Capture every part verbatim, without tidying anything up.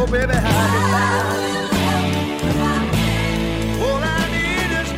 Oh, baby, how you like? All I need is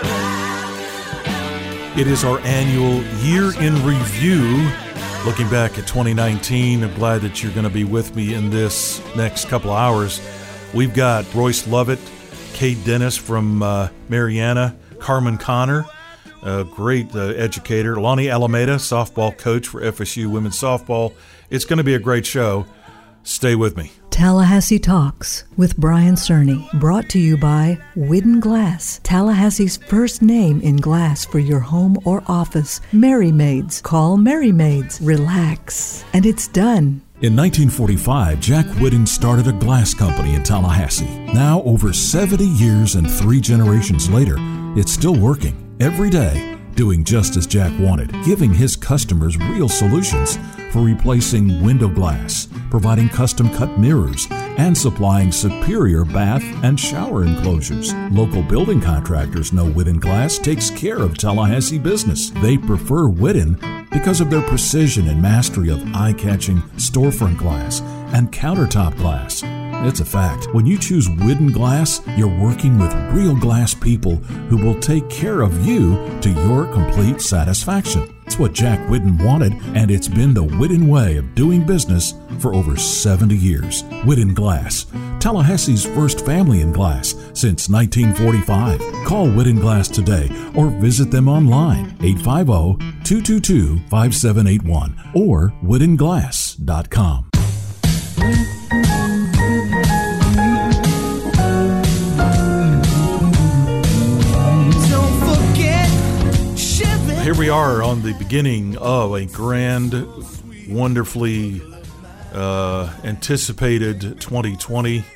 my love. It is our annual year in review. Looking back at twenty nineteen, I'm glad that you're going to be with me in this next couple of hours. We've got Royce Lovett, Kate Dennis from uh, Marianna, Carmen Connor, a great uh, educator, Lonnie Alameda, softball coach for F S U women's softball. It's going to be a great show. Stay with me. Tallahassee Talks with Brian Cerny, brought to you by Whidden Glass, Tallahassee's first name in glass for your home or office. Merry Maids. Call Merry Maids. Relax. And it's done. In nineteen forty-five, Jack Whidden started a glass company in Tallahassee. Now, over seventy years and three generations later, it's still working every day, doing just as Jack wanted, giving his customers real solutions for replacing window glass, providing custom-cut mirrors, and supplying superior bath and shower enclosures. Local building contractors know Whidden Glass takes care of Tallahassee business. They prefer Whidden because of their precision and mastery of eye-catching storefront glass and countertop glass. It's a fact. When you choose Whidden Glass, you're working with real glass people who will take care of you to your complete satisfaction. It's what Jack Whidden wanted, and it's been the Whidden way of doing business for over seventy years. Whidden Glass, Tallahassee's first family in glass since nineteen forty-five. Call Whidden Glass today or visit them online, eight five zero, two two two, five seven eight one or whidden glass dot com. Here we are on the beginning of a grand, wonderfully uh, anticipated twenty twenty,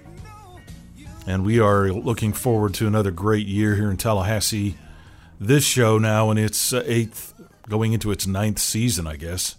and we are looking forward to another great year here in Tallahassee. This show now in its eighth, going into its ninth season, I guess.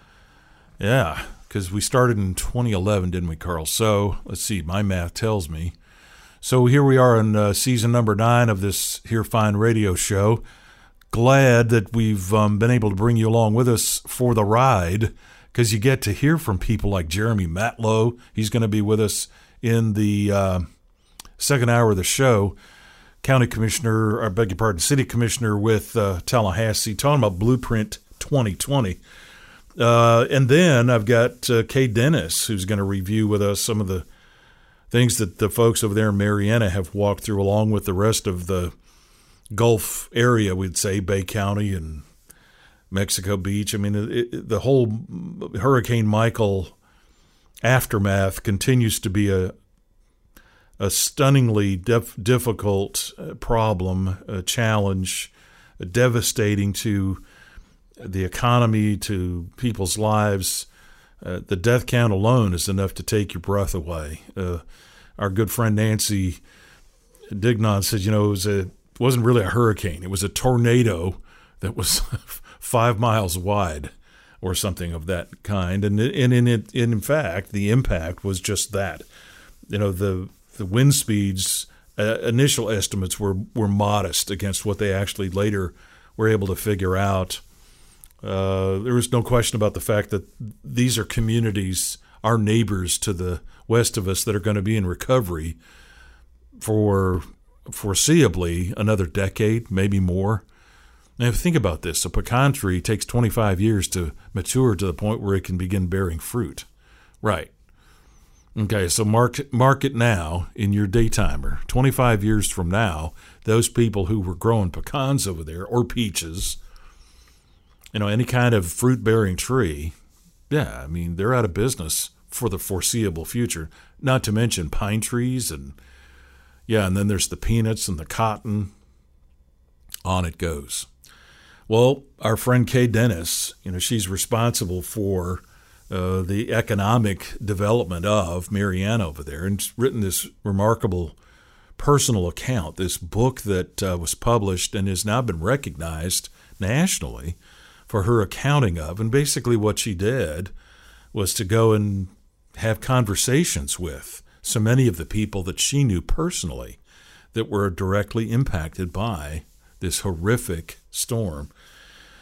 Yeah, because we started in twenty eleven, didn't we, Carl? So, let's see, my math tells me. So here we are in uh, season number nine of this here fine radio show. Glad that we've um, been able to bring you along with us for the ride, because you get to hear from people like Jeremy Matlow. He's going to be with us in the uh, second hour of the show. County Commissioner, I beg your pardon, City Commissioner with uh, Tallahassee, talking about Blueprint twenty twenty. Uh, and then I've got uh, Kay Dennis, who's going to review with us some of the things that the folks over there in Marianna have walked through, along with the rest of the Gulf area, we'd say, Bay County and Mexico Beach. I mean, it, it, the whole Hurricane Michael aftermath continues to be a a stunningly def, difficult problem, a challenge, a devastating to the economy, to people's lives. Uh, the death count alone is enough to take your breath away. Uh, our good friend Nancy Dignon said, you know, it was a It wasn't really a hurricane. It was a tornado that was five miles wide or something of that kind. And, and in it, in fact, the impact was just that. You know, the the wind speeds, uh, initial estimates were, were modest against what they actually later were able to figure out. Uh, there was no question about the fact that these are communities, our neighbors to the west of us, that are going to be in recovery for foreseeably another decade, maybe more. Now, think about this. A pecan tree takes twenty-five years to mature to the point where it can begin bearing fruit. Right. Okay, so mark, mark it now in your daytimer. twenty-five years from now, those people who were growing pecans over there, or peaches, you know, any kind of fruit-bearing tree, yeah, I mean, they're out of business for the foreseeable future. Not to mention pine trees and Yeah, and then there's the peanuts and the cotton. On it goes. Well, our friend Kay Dennis, you know, she's responsible for uh, the economic development of Marianna over there, and she's written this remarkable personal account, this book that uh, was published and has now been recognized nationally for her accounting of. And basically what she did was to go and have conversations with so many of the people that she knew personally that were directly impacted by this horrific storm.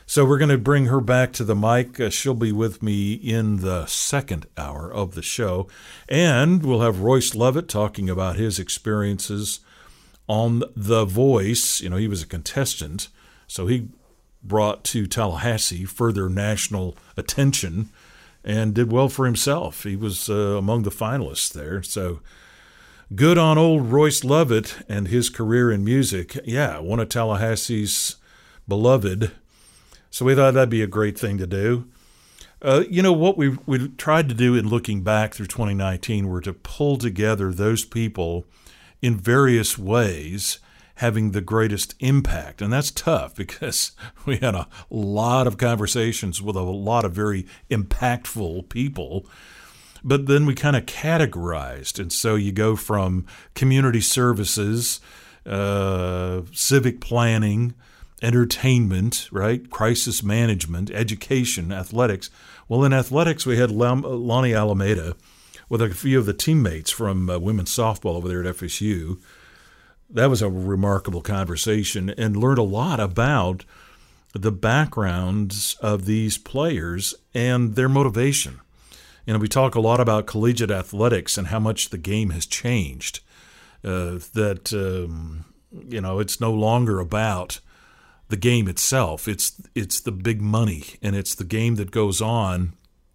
So we're going to bring her back to the mic. Uh, she'll be with me in the second hour of the show. And we'll have Royce Levitt talking about his experiences on The Voice. You know, he was a contestant, so he brought to Tallahassee further national attention and did well for himself. He was uh, among the finalists there. So good on old Royce Levitt and his career in music. Yeah, one of Tallahassee's beloved. So we thought that'd be a great thing to do. Uh, you know, what we we tried to do in looking back through twenty nineteen were to pull together those people in various ways having the greatest impact. And that's tough because we had a lot of conversations with a lot of very impactful people. But then we kind of categorized. And so you go from community services, uh, civic planning, entertainment, right? Crisis management, education, athletics. Well, in athletics, we had Lonnie Alameda with a few of the teammates from uh, women's softball over there at F S U. That was a remarkable conversation and learned a lot about the backgrounds of these players and their motivation. You know, we talk a lot about collegiate athletics and how much the game has changed, uh, that, um, you know, it's no longer about the game itself. It's it's the big money, and it's the game that goes on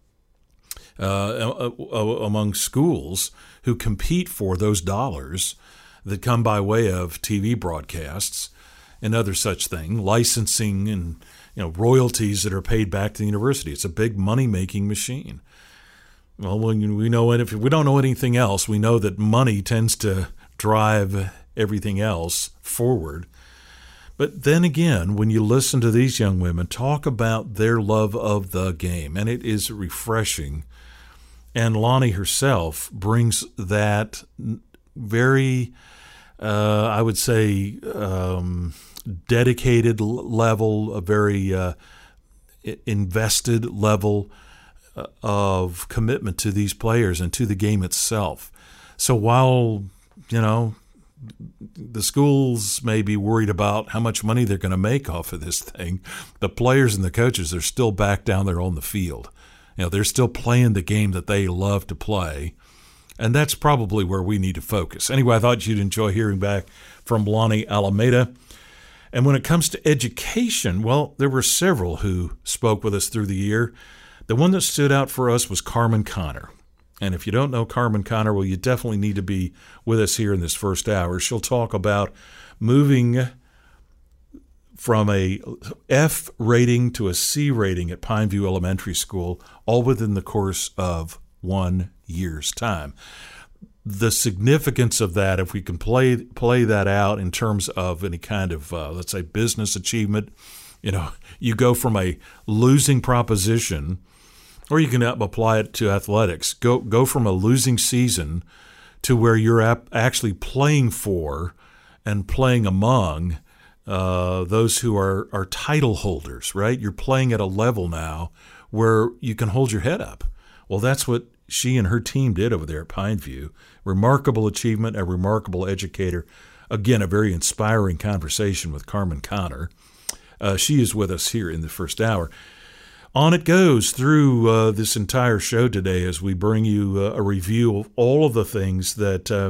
uh, among schools who compete for those dollars that come by way of T V broadcasts and other such thing, licensing and, you know, royalties that are paid back to the university. It's a big money-making machine. Well, when we know it, if we don't know anything else, we know that money tends to drive everything else forward. But then again, when you listen to these young women talk about their love of the game, and it is refreshing, and Lonnie herself brings that very, uh, I would say, um, dedicated level, a very uh, invested level of commitment to these players and to the game itself. So while, you know, the schools may be worried about how much money they're going to make off of this thing, the players and the coaches are still back down there on the field. You know, they're still playing the game that they love to play, and that's probably where we need to focus. Anyway, I thought you'd enjoy hearing back from Lonnie Alameda. And when it comes to education, well, there were several who spoke with us through the year. The one that stood out for us was Carmen Connor. And if you don't know Carmen Connor, well, you definitely need to be with us here in this first hour. She'll talk about moving from a F rating to a C rating at Pineview Elementary School, all within the course of one year's time. The significance of that, if we can play play that out in terms of any kind of, uh, let's say, business achievement, you know, you go from a losing proposition, or you can apply it to athletics. Go go from a losing season to where you're ap- actually playing for and playing among uh, those who are, are title holders, right? You're playing at a level now where you can hold your head up. Well, that's what she and her team did over there at Pineview. Remarkable achievement, a remarkable educator. Again, a very inspiring conversation with Carmen Connor. Uh, she is with us here in the first hour. On it goes through uh, this entire show today as we bring you uh, a review of all of the things that uh,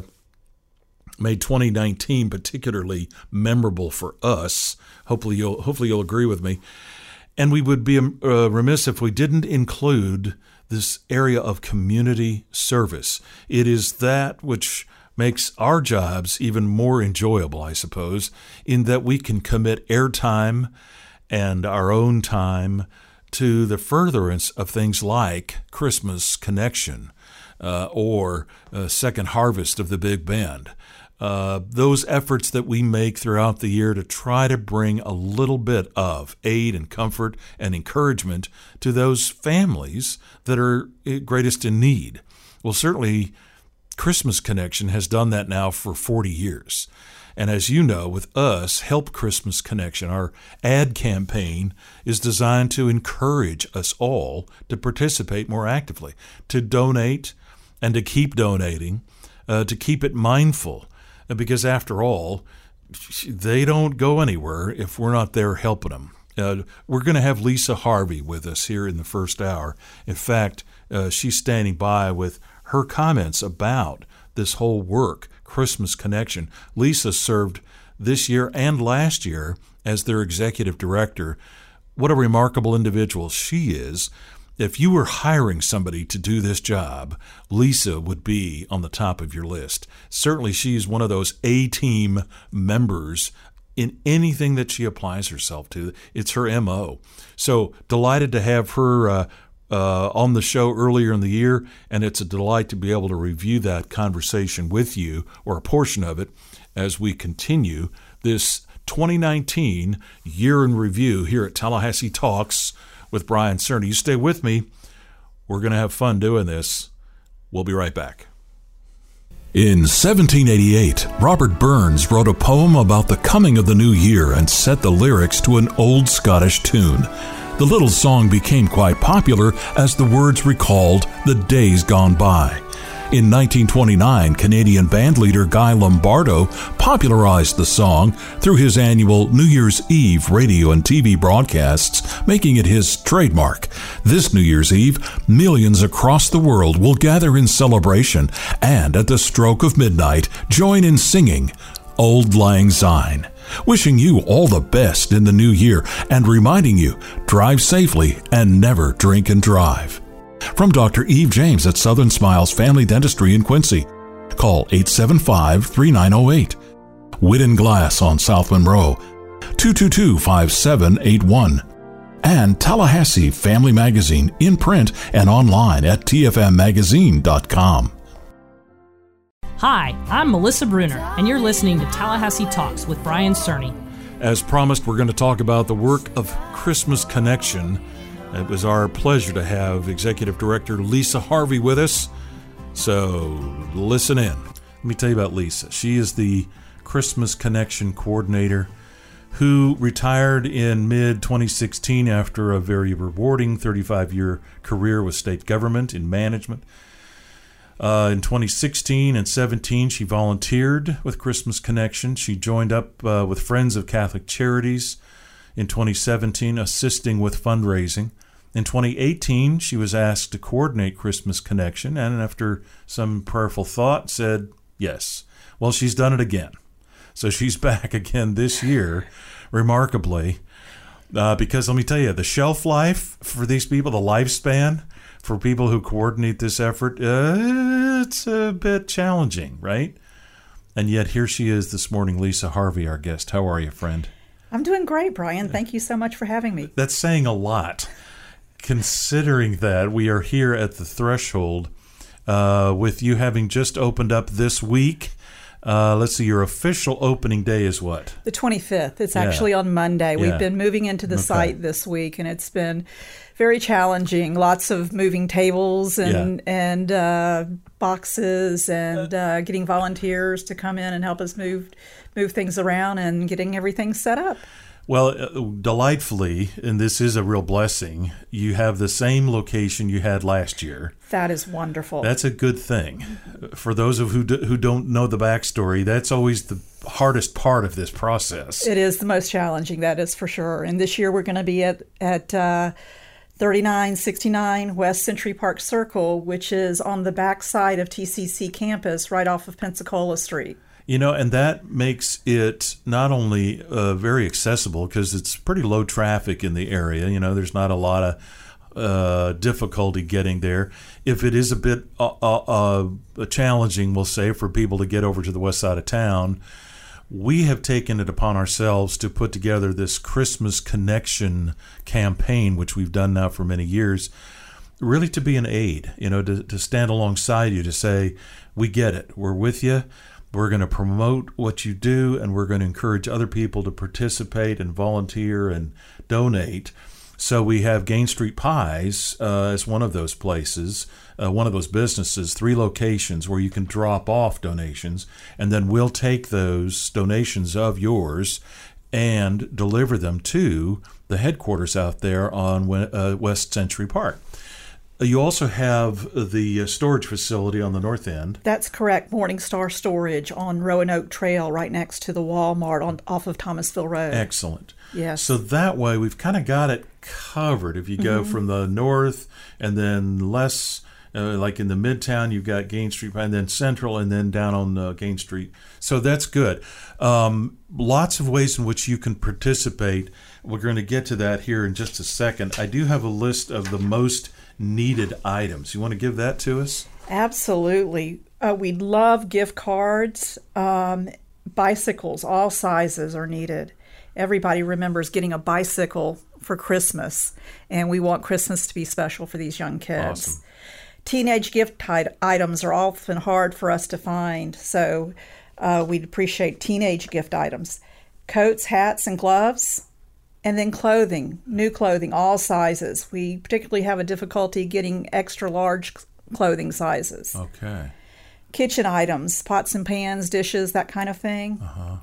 made twenty nineteen particularly memorable for us. Hopefully you'll hopefully you'll agree with me. And we would be uh, remiss if we didn't include this area of community service. It is that which makes our jobs even more enjoyable, I suppose, in that we can commit airtime and our own time to the furtherance of things like Christmas Connection uh, or uh, Second Harvest of the Big Bend. Uh, those efforts that we make throughout the year to try to bring a little bit of aid and comfort and encouragement to those families that are greatest in need. Well, certainly Christmas Connection has done that now for forty years. And as you know, with us, Help Christmas Connection, our ad campaign is designed to encourage us all to participate more actively, to donate and to keep donating, uh, to keep it mindful. Because after all, they don't go anywhere if we're not there helping them. Uh, we're going to have Lisa Harvey with us here in the first hour. In fact, uh, she's standing by with her comments about this whole work, Christmas Connection. Lisa served this year and last year as their executive director. What a remarkable individual she is. If you were hiring somebody to do this job, Lisa would be on the top of your list. Certainly she's one of those A-team members in anything that she applies herself to. It's her M O. So delighted to have her uh, uh, on the show earlier in the year, and it's a delight to be able to review that conversation with you, or a portion of it, as we continue this twenty nineteen year in review here at Tallahassee Talks with Brian Cerny. You stay with me. We're going to have fun doing this. We'll be right back. In seventeen eighty-eight, Robert Burns wrote a poem about the coming of the new year and set the lyrics to an old Scottish tune. The little song became quite popular as the words recalled the days gone by. In nineteen twenty-nine, Canadian bandleader Guy Lombardo popularized the song through his annual New Year's Eve radio and T V broadcasts, making it his trademark. This New Year's Eve, millions across the world will gather in celebration and, at the stroke of midnight, join in singing Auld Lang Syne. Wishing you all the best in the new year and reminding you, drive safely and never drink and drive. From Doctor Eve James at Southern Smiles Family Dentistry in Quincy. Call eight seven five, three nine zero eight. Whitten Glass on South Monroe, two two two, five seven eight one. And Tallahassee Family Magazine in print and online at T F M magazine dot com. Hi, I'm Melissa Bruner, and you're listening to Tallahassee Talks with Brian Cerny. As promised, we're going to talk about the work of Christmas Connection. It was our pleasure to have Executive Director Lisa Harvey with us. So listen in. Let me tell you about Lisa. She is the Christmas Connection Coordinator who retired in mid twenty sixteen after a very rewarding thirty-five year career with state government in management. Uh, in twenty sixteen and seventeen, she volunteered with Christmas Connection. She joined up uh, with Friends of Catholic Charities in twenty seventeen, assisting with fundraising. In twenty eighteen, she was asked to coordinate Christmas Connection, and after some prayerful thought, said yes. Well, she's done it again. So she's back again this year, remarkably, uh, because let me tell you, the shelf life for these people, the lifespan for people who coordinate this effort, uh, it's a bit challenging, right? And yet here she is this morning, Lisa Harvey, our guest. How are you, friend? I'm doing great, Brian. Thank you so much for having me. That's saying a lot, considering that we are here at the threshold uh, with you having just opened up this week. Uh, let's see, your official opening day is what? The twenty-fifth. It's Yeah. actually on Monday. Yeah. We've been moving into the Okay. site this week, and it's been very challenging. Lots of moving tables and and uh, boxes, and uh, getting volunteers to come in and help us move move things around and getting everything set up. Well, uh, delightfully, and this is a real blessing, you have the same location you had last year. That is wonderful. That's a good thing. For those of who do, who don't know the backstory, that's always the hardest part of this process. It is the most challenging, that is for sure. And this year we're going to be at at uh, thirty-nine sixty-nine West Century Park Circle, which is on the back side of T C C campus, right off of Pensacola Street. You know, and that makes it not only uh, very accessible because it's pretty low traffic in the area. You know, there's not a lot of uh, difficulty getting there. If it is a bit uh, uh, uh, challenging, we'll say, for people to get over to the west side of town, we have taken it upon ourselves to put together this Christmas Connection campaign, which we've done now for many years, really to be an aid, you know, to, to stand alongside you, to say, we get it, we're with you. We're going to promote what you do, and we're going to encourage other people to participate and volunteer and donate. So we have Gain Street Pies uh, as one of those places, uh, one of those businesses, three locations where you can drop off donations, and then we'll take those donations of yours and deliver them to the headquarters out there on uh, West Century Park. You also have the uh, storage facility on the north end. That's correct. Morningstar Storage on Roanoke Trail, right next to the Walmart on off of Thomasville Road. Excellent. Yes. So that way we've kind of got it covered. If you go Mm-hmm. from the north and then less, uh, like in the Midtown, you've got Gain Street, and then Central, and then down on uh, Gain Street. So that's good. Um, lots of ways in which you can participate. We're going to get to that here in just a second. I do have a list of the most needed items. You want to give that to us? Absolutely. Uh, we love gift cards. Um, bicycles, all sizes are needed. Everybody remembers getting a bicycle for Christmas, and we want Christmas to be special for these young kids. Awesome. Teenage gift ti- items are often hard for us to find, so uh, we'd appreciate teenage gift items. Coats, hats, and gloves. And then clothing, new clothing, all sizes. We particularly have a difficulty getting extra large clothing sizes. Okay. Kitchen items, pots and pans, dishes, that kind of thing. Uh-huh.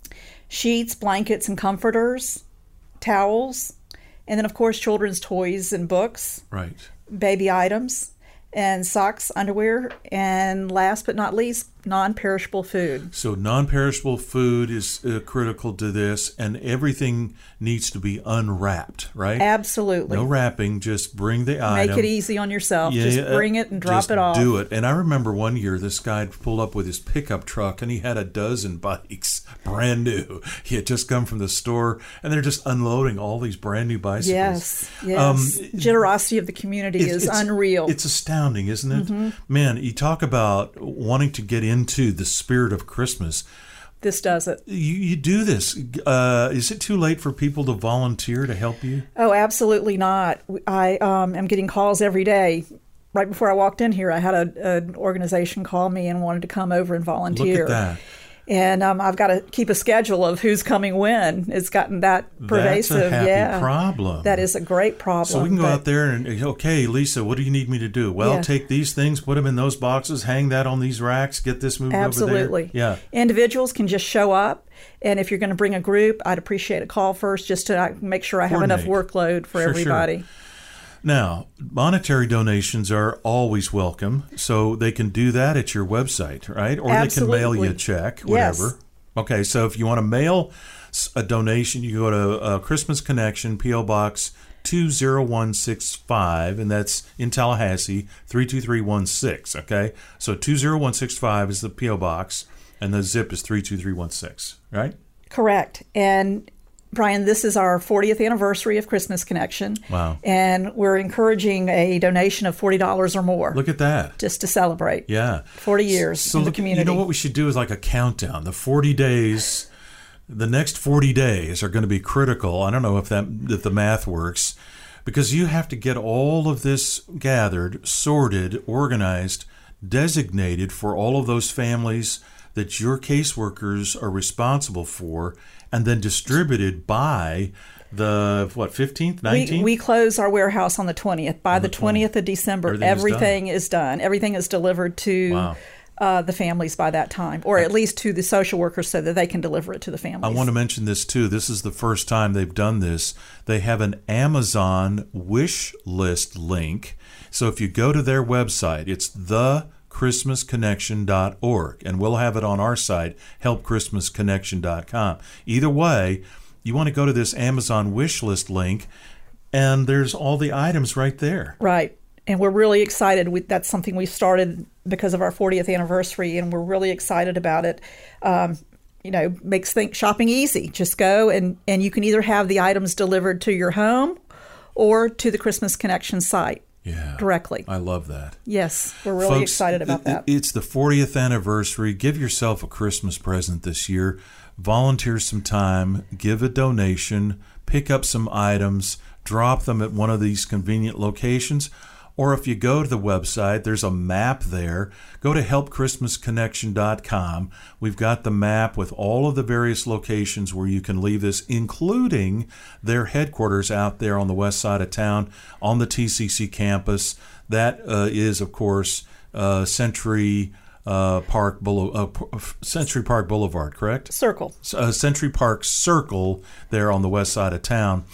Sheets, blankets, and comforters, towels. And then, of course, children's toys and books, Right. baby items, and socks, underwear, and last but not least, non-perishable food. So non-perishable food is uh, critical to this, and everything needs to be unwrapped, right? Absolutely. No wrapping, just bring the item. Make it easy on yourself. Yeah, Just bring it and drop just it off. do it. And I remember one year this guy pulled up with his pickup truck, and he had a dozen bikes, brand new. He had just come from the store, and they're just unloading all these brand new bicycles. Yes, yes. Um, Generosity of the community It's- is it's- unreal. It's astounding, isn't it? Mm-hmm. Man, you talk about wanting to get into the spirit of Christmas. This does it. You, you do this. Uh, is it too late for people to volunteer to help you? Oh, absolutely not. I um, am getting calls every day. Right before I walked in here, I had a, an organization call me and wanted to come over and volunteer. Look at that. And um, I've got to keep a schedule of who's coming when. It's gotten that pervasive. That's a happy yeah, problem. That is a great problem. So we can go but- out there and, okay, Lisa, what do you need me to do? Well, Yeah. take these things, put them in those boxes, hang that on these racks, get this moved Absolutely. over there. Yeah. Individuals can just show up. And if you're going to bring a group, I'd appreciate a call first just to uh, make sure I have enough Coordinate. workload for Sure, everybody. sure. Now, monetary donations are always welcome, so they can do that at your website, right? Or they can mail you a Absolutely. check, Yes. whatever. Okay, so if you want to mail s- a donation, you go to uh, Christmas Connection, P O Box two zero one six five, and that's in Tallahassee, three two three one six, okay? So two zero one six five is the P O Box, and the zip is three two three one six, right? Correct. And Brian, this is our fortieth anniversary of Christmas Connection. Wow. And we're encouraging a donation of forty dollars or more Look at that. just to celebrate Yeah. forty years So in the look, community. you know what we should do is like a countdown. The forty days, the next forty days are going to be critical. I don't know if that if the math works, because you have to get all of this gathered, sorted, organized, designated for all of those families that your caseworkers are responsible for, and then distributed by the, what, fifteenth, we, nineteenth? we close our warehouse on the twentieth. By the twentieth of December, Everything is everything is done. Everything is delivered to Wow. uh, the families by that time, or at least to the social workers so that they can deliver it to the families. I want to mention this too. This is the first time they've done this. They have an Amazon wish list link. So if you go to their website, it's the christmas connection dot org, and we'll have it on our site, help christmas connection dot com. Either way, you want to go to this Amazon wish list link, and there's all the items right there. Right. And we're really excited. We, that's something we started because of our fortieth anniversary, and we're really excited about it. Um, you know, makes think shopping easy. Just go, and, and you can either have the items delivered to your home or to the Christmas Connection site Yeah. directly. I love that. Yes, we're really Folks, excited about it- that. It's the fortieth anniversary. Give yourself a Christmas present this year. Volunteer some time, give a donation, pick up some items, drop them at one of these convenient locations. Or if you go to the website, there's a map there. Go to help christmas connection dot com. We've got the map with all of the various locations where you can leave this, including their headquarters out there on the west side of town on the T C C campus. That uh, is, of course, uh, Century uh, Park Boule- uh, Century Park Boulevard, correct? Circle. Uh, Century Park Circle there on the west side of town.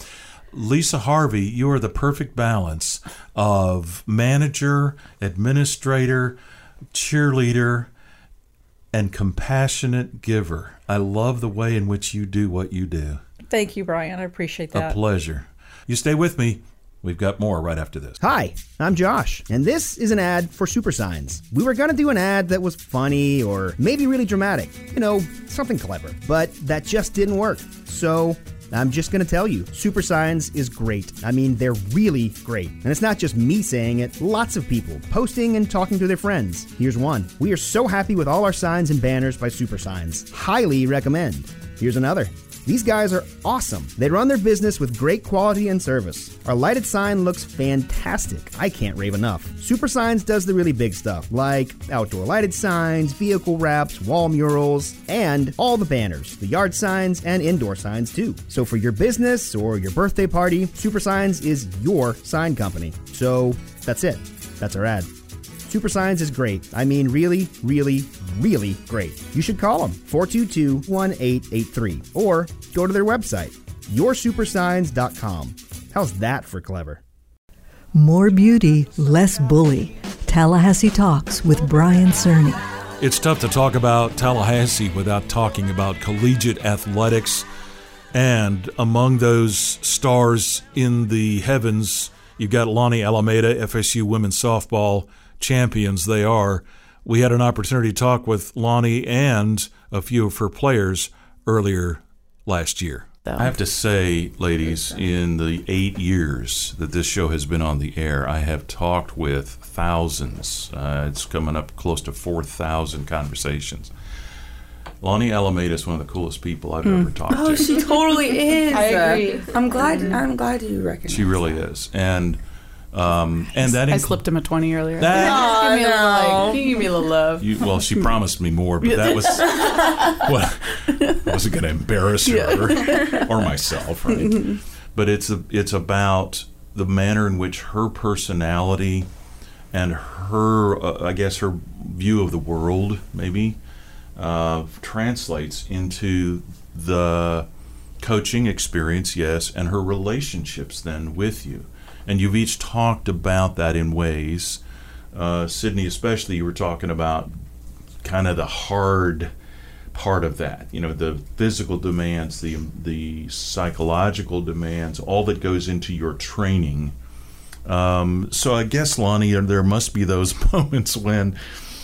Lisa Harvey, you are the perfect balance of manager, administrator, cheerleader, and compassionate giver. I love the way in which you do what you do. Thank you, Brian. I appreciate that. A pleasure. You stay with me. We've got more right after this. Hi, I'm Josh, and this is an ad for Super Signs. We were going to do an ad that was funny or maybe really dramatic, you know, something clever, but that just didn't work. So I'm just going to tell you, Super Signs is great. I mean, they're really great. And it's not just me saying it, lots of people posting and talking to their friends. Here's one. We are so happy with all our signs and banners by Super Signs. Highly recommend. Here's another. These guys are awesome. They run their business with great quality and service. Our lighted sign looks fantastic. I can't rave enough. Super Signs does the really big stuff, like outdoor lighted signs, vehicle wraps, wall murals, and all the banners, the yard signs, and indoor signs too. So for your business or your birthday party, Super Signs is your sign company. So that's it. That's our ad. Super Signs is great. I mean, really, really, really great. You should call them, four two two, one eight eight three, or go to their website, your super signs dot com. How's that for clever? More beauty, less bully. Tallahassee Talks with Brian Cerny. It's tough to talk about Tallahassee without talking about collegiate athletics. And among those stars in the heavens, you've got Lonnie Alameda, F S U women's softball champions they are. We had an opportunity to talk with Lonnie and a few of her players earlier last year. I have to say, ladies, in the eight years that this show has been on the air, I have talked with thousands. Uh, it's coming up close to four thousand conversations. Lonnie Alameda is one of the coolest people I've mm. ever talked oh, to. Oh, she totally is. I agree. I'm glad. I'm glad you recognize. She really is, and um, and that I inc- slipped him a twenty earlier. That, oh, give me no. a little, like, can you give me a little love? You, well, she promised me more, but that was well, I wasn't going to embarrass her yeah. or myself, right? But it's a, it's about the manner in which her personality and her, uh, I guess, her view of the world, maybe. Uh, translates into the coaching experience, yes, and her relationships then with you. And you've each talked about that in ways. Uh, Sydney, especially, you were talking about kind of the hard part of that. You know, the physical demands, the the psychological demands, all that goes into your training. Um, so I guess, Lonnie, there must be those moments when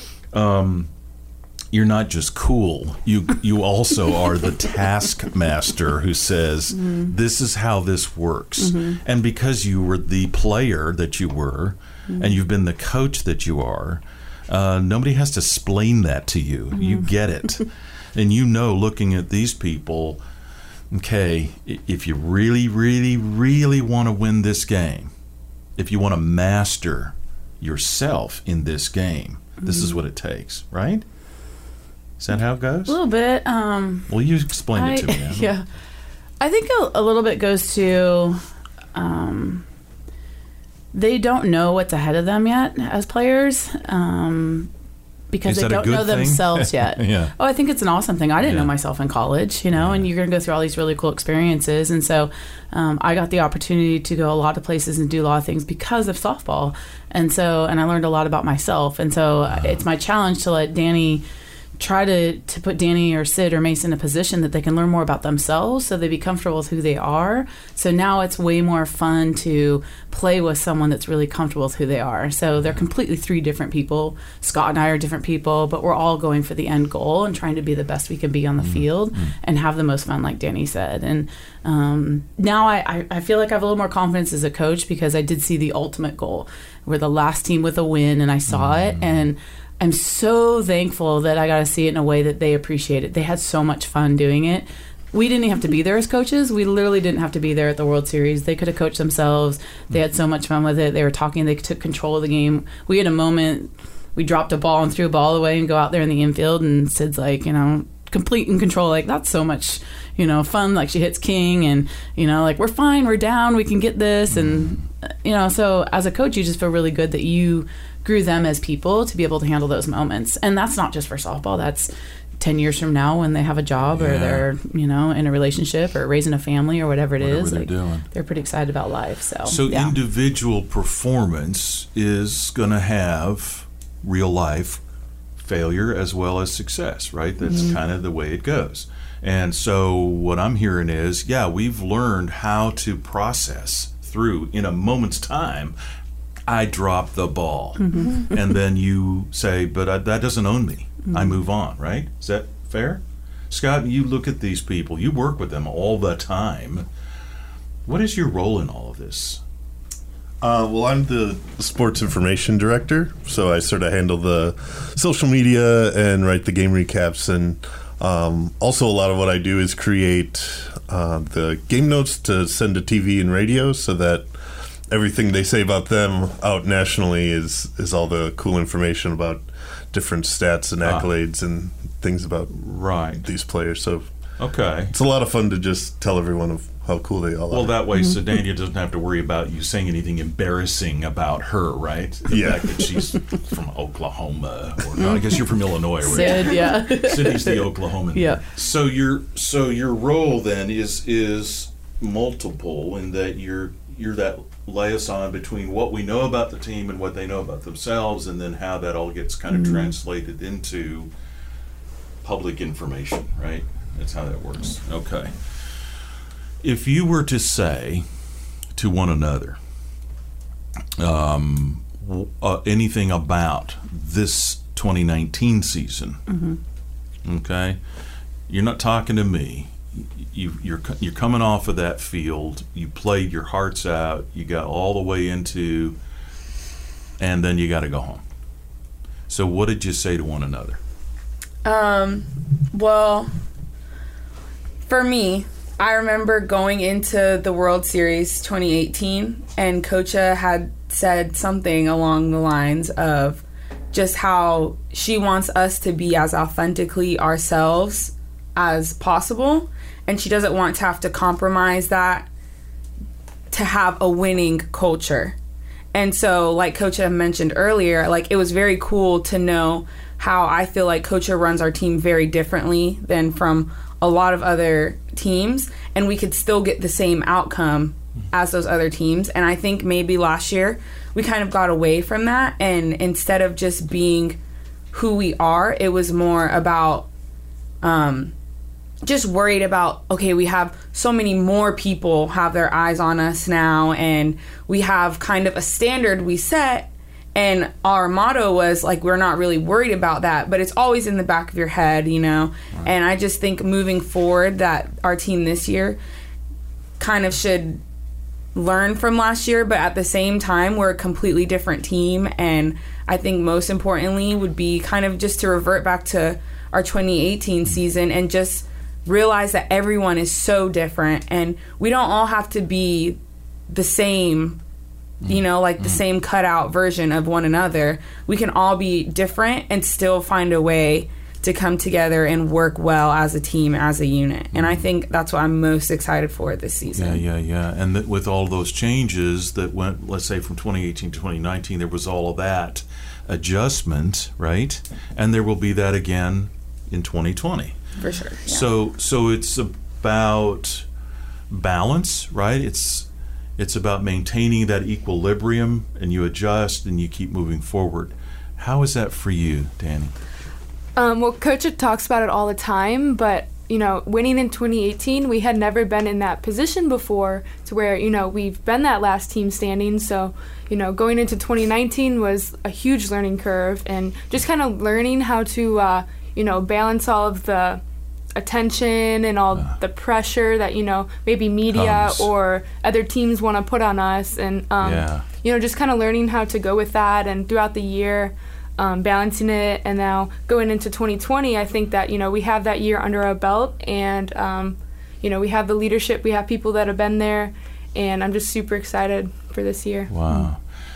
um, you're not just cool. You you also are the taskmaster who says, mm-hmm. this is how this works. Mm-hmm. And because you were the player that you were, mm-hmm. and you've been the coach that you are, uh, nobody has to explain that to you. Mm-hmm. You get it. And you know, looking at these people, okay, if you really, really, really want to win this game, if you want to master yourself in this game, mm-hmm. this is what it takes, right? Is that how it goes? A little bit. Um, well, you explain I, it to me. Adam. Yeah. I think a, a little bit goes to um, they don't know what's ahead of them yet as players um, because Is they that a don't good know thing? themselves yet. Yeah. Oh, I think it's an awesome thing. I didn't Yeah. know myself in college, you know, Yeah. and you're going to go through all these really cool experiences. And so um, I got the opportunity to go a lot of places and do a lot of things because of softball. And so, and I learned a lot about myself. And so uh-huh. it's my challenge to let Danny try to, to put Danny or Sid or Mason in a position that they can learn more about themselves so they be comfortable with who they are. So now it's way more fun to play with someone that's really comfortable with who they are. So they're completely three different people. Scott and I are different people, but we're all going for the end goal and trying to be the best we can be on the mm-hmm. field mm-hmm. and have the most fun, like Danny said. And um, now I, I, I feel like I have a little more confidence as a coach because I did see the ultimate goal. We're the last team with a win, and I saw mm-hmm. it, and I'm so thankful that I got to see it in a way that they appreciate it. They had so much fun doing it. We didn't even have to be there as coaches. We literally didn't have to be there at the World Series. They could have coached themselves. They had so much fun with it. They were talking. They took control of the game. We had a moment. We dropped a ball and threw a ball away and go out there in the infield, and Sid's like, you know, complete in control. Like, that's so much, you know, fun. Like, she hits King, and, you know, like, we're fine. We're down. We can get this. And, you know, so as a coach, you just feel really good that you grew them as people to be able to handle those moments. And that's not just for softball. That's ten years from now when they have a job Yeah. or they're, you know, in a relationship or raising a family or whatever it Whatever is. they're Like, doing. they're pretty excited about life. So, So yeah. individual performance is going to have real life failure as well as success, right? That's Mm-hmm. kind of the way it goes. And so what I'm hearing is, yeah, we've learned how to process through in a moment's time. I dropped the ball. Mm-hmm. And then you say, but I, that doesn't own me. I move on, right? Is that fair? Scott, you look at these people, you work with them all the time. What is your role in all of this? Uh, well, I'm the sports information director, so I sort of handle the social media and write the game recaps. And um, also, a lot of what I do is create uh, the game notes to send to T V and radio, so that everything they say about them out nationally is is all the cool information about different stats and accolades ah. and things about right. these players. So okay, it's a lot of fun to just tell everyone of how cool they all well, are. Well, that way, mm-hmm. Sedania doesn't have to worry about you saying anything embarrassing about her, right? The yeah. fact that she's from Oklahoma, or no, I guess you're from Illinois, right? Sid, yeah. Sydney's the Oklahoman. Yeah. So your so your role then is is multiple in that you're you're that liaison between what we know about the team and what they know about themselves, and then how that all gets kind of mm-hmm. translated into public information, right? That's how that works. Okay. If you were to say to one another um, uh, anything about this twenty nineteen season, mm-hmm. okay, you're not talking to me. You, you're you're coming off of that field. You played your hearts out. You got all the way into, and then you got to go home. So, what did you say to one another? Um. Well, for me, I remember going into the World Series twenty eighteen, and Coacha had said something along the lines of just how she wants us to be as authentically ourselves as possible, and she doesn't want to have to compromise that to have a winning culture. And so, like Coacha mentioned earlier, like it was very cool to know how I feel like Coacha runs our team very differently than from a lot of other teams, and we could still get the same outcome as those other teams. And I think maybe last year we kind of got away from that, and instead of just being who we are, it was more about um, just worried about, okay, we have so many more people have their eyes on us now, and we have kind of a standard we set. And our motto was, like, we're not really worried about that, but it's always in the back of your head, you know? Right. And I just think moving forward that our team this year kind of should learn from last year, but at the same time, we're a completely different team. And I think most importantly would be kind of just to revert back to our twenty eighteen season and just realize that everyone is so different. And we don't all have to be the same, you know, like the same cutout version of one another. We can all be different and still find a way to come together and work well as a team, as a unit. And I think that's what I'm most excited for this season. Yeah, yeah, yeah. And that with all those changes that went, let's say, from twenty eighteen to twenty nineteen, there was all of that adjustment, right? And there will be that again in twenty twenty. For sure. Yeah. So, so it's about balance, right? It's It's about maintaining that equilibrium, and you adjust and you keep moving forward. How is that for you, Danny? Um, well, Coach talks about it all the time, but, you know, winning in twenty eighteen, we had never been in that position before to where, you know, we've been that last team standing. So, you know, going into twenty nineteen was a huge learning curve, and just kind of learning how to, uh, you know, balance all of the attention and all uh, the pressure that, you know, maybe media comes. Or other teams want to put on us, and um, yeah. you know, just kind of learning how to go with that, and throughout the year um, balancing it. And now going into twenty twenty, I think that, you know, we have that year under our belt, and um, you know, we have the leadership, we have people that have been there, and I'm just super excited for this year. Wow.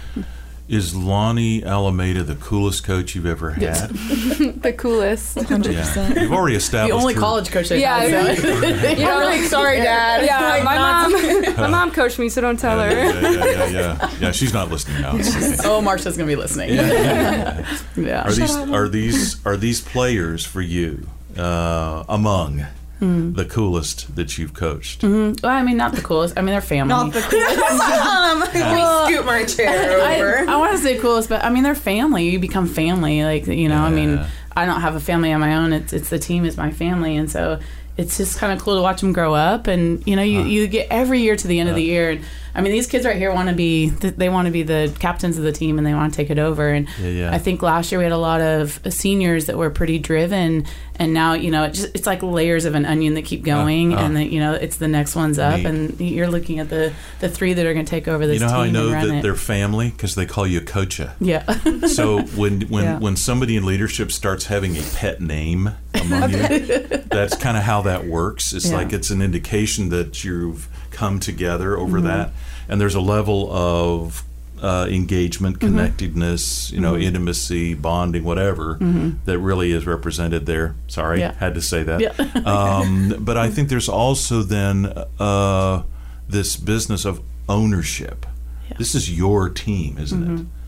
Is Lonnie Alameda the coolest coach you've ever had? Yes. The coolest. one hundred percent. Yeah. You've already established the only her. college coach they've yeah, had. So. You know, like, sorry, Dad. Yeah, like, my mom my mom coached me, so don't tell yeah, her. Yeah, yeah, yeah, yeah. Yeah, she's not listening now. Oh, Marsha's going to be listening. Yeah, yeah, yeah. yeah. Are these are these are these players for you? uh, among Mm. the coolest that you've coached? Mm-hmm. Well, I mean, not the coolest. I mean, they're family. Not the coolest. um, let me scoot my chair over. I, I want to say coolest, but I mean, they're family. You become family. Like, you know, Yeah. I mean, I don't have a family on my own. It's it's the team is my family. And so it's just kind of cool to watch them grow up. And, you know, you, Huh. you get every year to the end of Huh. the year. And I mean, these kids right here want to be, they want to be the captains of the team and they want to take it over. And Yeah, yeah. I think last year we had a lot of seniors that were pretty driven. And now, you know, it just, it's like layers of an onion that keep going. Uh, uh. and, then, you know, it's the next one's up. Neat. And you're looking at the, the three that are going to take over this You know team how I know and run that it. they're family? Because they call you Coacha. Yeah. So when when Yeah. when somebody in leadership starts having a pet name among you, that's kind of how that works. It's Yeah. like it's an indication that you've come together over Mhm. that, and there's a level of uh, engagement, Mhm. connectedness, you know, Mhm. intimacy, bonding, whatever, Mhm. that really is represented there. Sorry, Yeah. had to say that. Yeah. um, but I think there's also then uh, this business of ownership. Yeah. This is your team, isn't it? Mhm.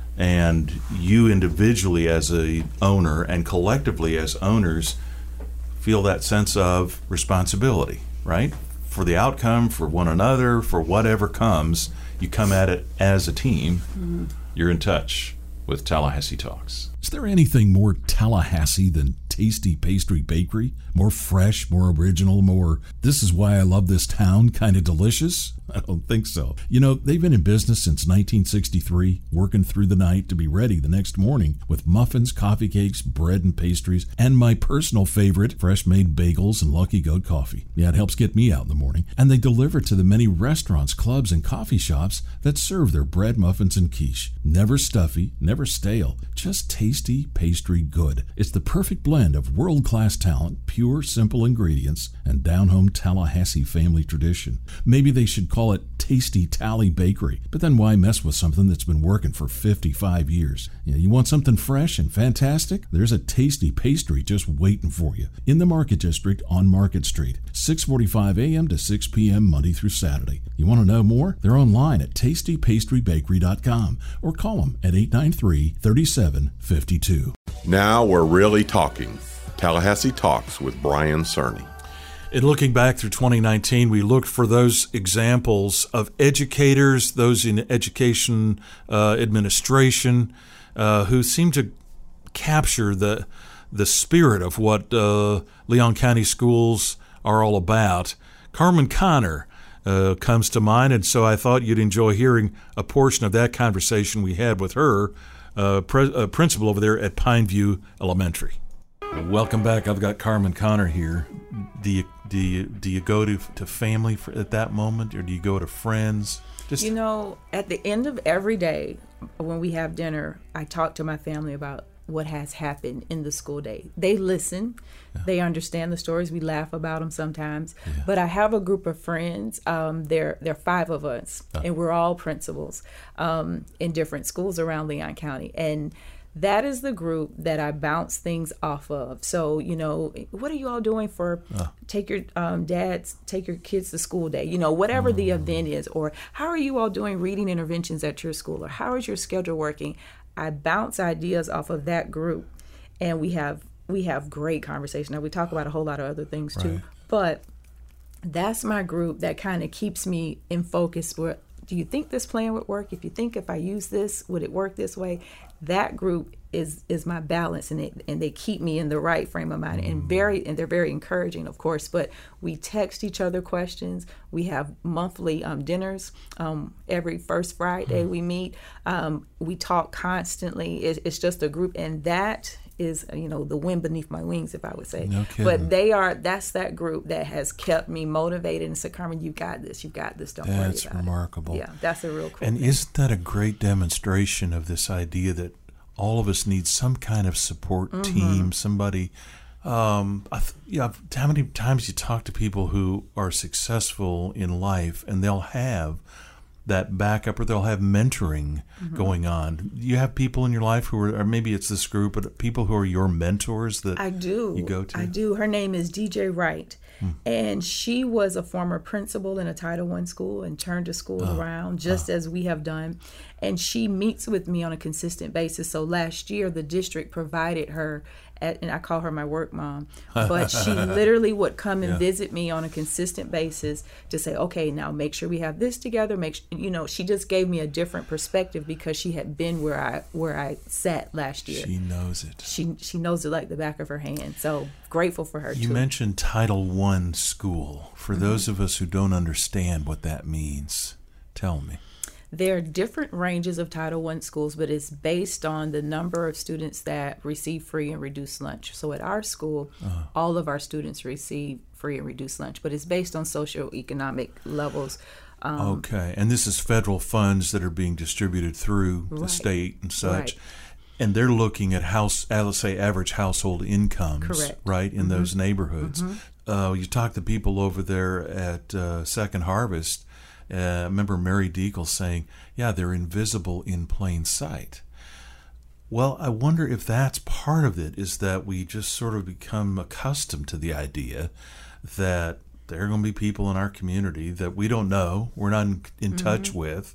And you individually as a owner and collectively as owners feel that sense of responsibility, right? For the outcome, for one another, for whatever comes, you come at it as a team. Mm-hmm. You're in touch with Tallahassee Talks. Is there anything more Tallahassee than Tasty Pastry Bakery? More fresh, more original, more this is why I love this town kind of delicious? I don't think so. You know, they've been in business since nineteen sixty-three, working through the night to be ready the next morning with muffins, coffee cakes, bread and pastries, and my personal favorite, fresh-made bagels and Lucky Goat coffee. Yeah, it helps get me out in the morning. And they deliver to the many restaurants, clubs, and coffee shops that serve their bread, muffins, and quiche. Never stuffy, never stale, just tasty pastry good. It's the perfect blend of world-class talent, pure, simple ingredients, and down-home Tallahassee family tradition. Maybe they should call it Tasty Tally Bakery, but then why mess with something that's been working for fifty-five years? You know, you want something fresh and fantastic? There's a tasty pastry just waiting for you in the Market District on Market Street, six forty-five a.m. to six p.m. Monday through Saturday. You want to know more? They're online at tasty pastry bakery dot com or call them at eight nine three, three seven five two. Now we're really talking. Tallahassee Talks with Brian Cerny. In looking back through twenty nineteen, we looked for those examples of educators, those in education uh, administration, uh, who seem to capture the the spirit of what uh, Leon County schools are all about. Carmen Connor uh, comes to mind, and so I thought you'd enjoy hearing a portion of that conversation we had with her, uh, pre- uh, principal over there at Pineview Elementary. Welcome back. I've got Carmen Connor here. Do you do you do you go to to family for, at that moment, or do you go to friends? Just You know, at the end of every day, when we have dinner, I talk to my family about what has happened in the school day. They listen. Yeah. They understand the stories. We laugh about them sometimes. Yeah. But I have a group of friends. Um, there, there are five of us, oh. and we're all principals um, in different schools around Leon County. And that is the group that I bounce things off of. So, you know, what are you all doing for oh. take your um, dads, take your kids to school day, you know, whatever mm. the event is, or how are you all doing reading interventions at your school, or how is your schedule working? I bounce ideas off of that group, and we have we have great conversation. Now, we talk about a whole lot of other things too, right. but that's my group that kind of keeps me in focus. Where do you think this plan would work? If you think if I use this, would it work this way? That group is is my balance, and it, and they keep me in the right frame of mind, mm. and very and they're very encouraging, of course. But we text each other questions. We have monthly um, dinners um, every first Friday. Mm. We meet. Um, we talk constantly. It, it's just a group, and that is, you know, the wind beneath my wings, if I would say. No kidding. But they are. That's that group that has kept me motivated and said, "Carmen, you got this. You got this. Don't worry about it." That's remarkable. Yeah, that's a real cool And thing. Isn't that a great demonstration of this idea that all of us need some kind of support mm-hmm. team, somebody. Um, I th- yeah, how many times you talk to people who are successful in life, and they'll have that backup, or they'll have mentoring mm-hmm. going on. You have people in your life who are, or maybe it's this group, but people who are your mentors that I do. You go to. I do. Her name is D J Wright. Hmm. And she was a former principal in a Title One school and turned the school Oh. around, just Oh. as we have done. And she meets with me on a consistent basis. So last year, the district provided her at, and I call her my work mom, but she literally would come and Yeah. visit me on a consistent basis to say, okay, now make sure we have this together. Make sure, you know, she just gave me a different perspective because she had been where I where I sat last year. She knows it. She she knows it like the back of her hand. So grateful for her. You too. mentioned Title One school. For Mhm. those of us who don't understand what that means, tell me. There are different ranges of Title One schools, but it's based on the number of students that receive free and reduced lunch. So at our school, Uh-huh. all of our students receive free and reduced lunch, but it's based on socioeconomic levels. Um, Okay, and this is federal funds that are being distributed through the Right. state and such. Right. And they're looking at house, uh, let's say, average household incomes, Correct. right, in Mhm. those neighborhoods. Mhm. Uh, you talk to people over there at uh, Second Harvest. Uh, I remember Mary Deagle saying, "Yeah, they're invisible in plain sight." Well, I wonder if that's part of it. Is that we just sort of become accustomed to the idea that there are going to be people in our community that we don't know, we're not in, in Mhm. touch with,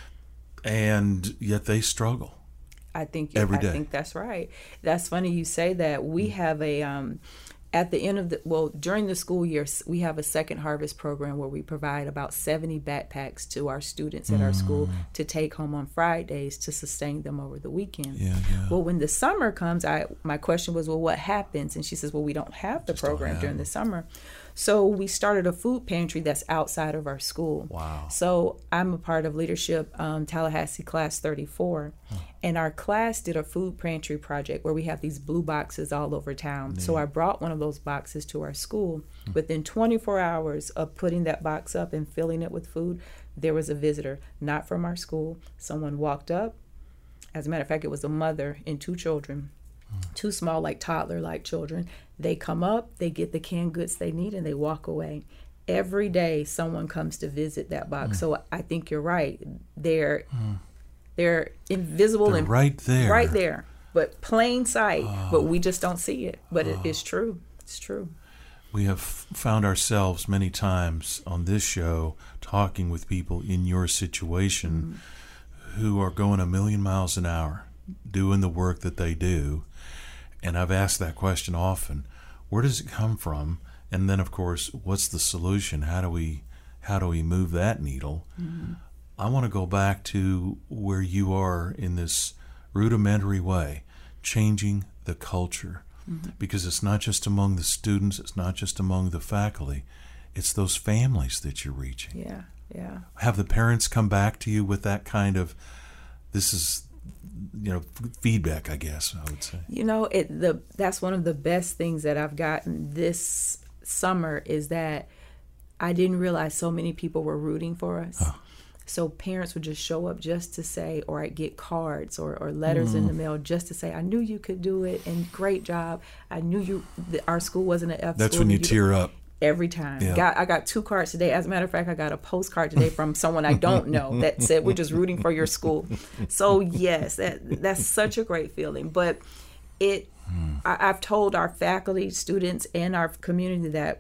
and yet they struggle. I think every I day. think that's right. That's funny you say that. We have a um, at the end of the well during the school year we have a Second Harvest program where we provide about seventy backpacks to our students at our school to take home on Fridays to sustain them over the weekend. Yeah, yeah. Well, when the summer comes, I my question was, well, what happens? And she says, well, we don't have the program during the summer. So we started a food pantry that's outside of our school. Wow. So I'm a part of leadership um, Tallahassee Class thirty-four. And our class did a food pantry project where we have these blue boxes all over town. So I brought one of those boxes to our school. Within twenty-four hours of putting that box up and filling it with food, there was a visitor, not from our school. Someone walked up. As a matter of fact, it was a mother and two children. Two small, like toddler-like children. They come up, they get the canned goods they need, and they walk away. Every day, someone comes to visit that box. Mm. So I think you're right. They're they're invisible They're and right there. right there, but plain sight. But we just don't see it. But it, it's true. It's true. We have found ourselves many times on this show talking with people in your situation who are going a million miles an hour doing the work that they do. And I've asked that question often. Where does it come from? And then, of course, what's the solution? How do we how do we move that needle? Mhm. I want to go back to where you are in this rudimentary way, changing the culture. Mhm. Because it's not just among the students, it's not just among the faculty, it's those families that you're reaching. Yeah, yeah. Have the parents come back to you with that kind of, this is, you know, feedback, I guess I would say. You know, it the that's one of the best things that I've gotten this summer is that I didn't realize so many people were rooting for us. So parents would just show up just to say, or I'd get cards or, or letters in Mm. the mail just to say, I knew you could do it and great job. I knew you that our school wasn't an F That's school. when you and tear up. Every time. Yeah. Got I got two cards today. As a matter of fact, I got a postcard today from someone I don't know that said, we're just rooting for your school. So yes, that that's such a great feeling. But it I, I've told our faculty, students, and our community that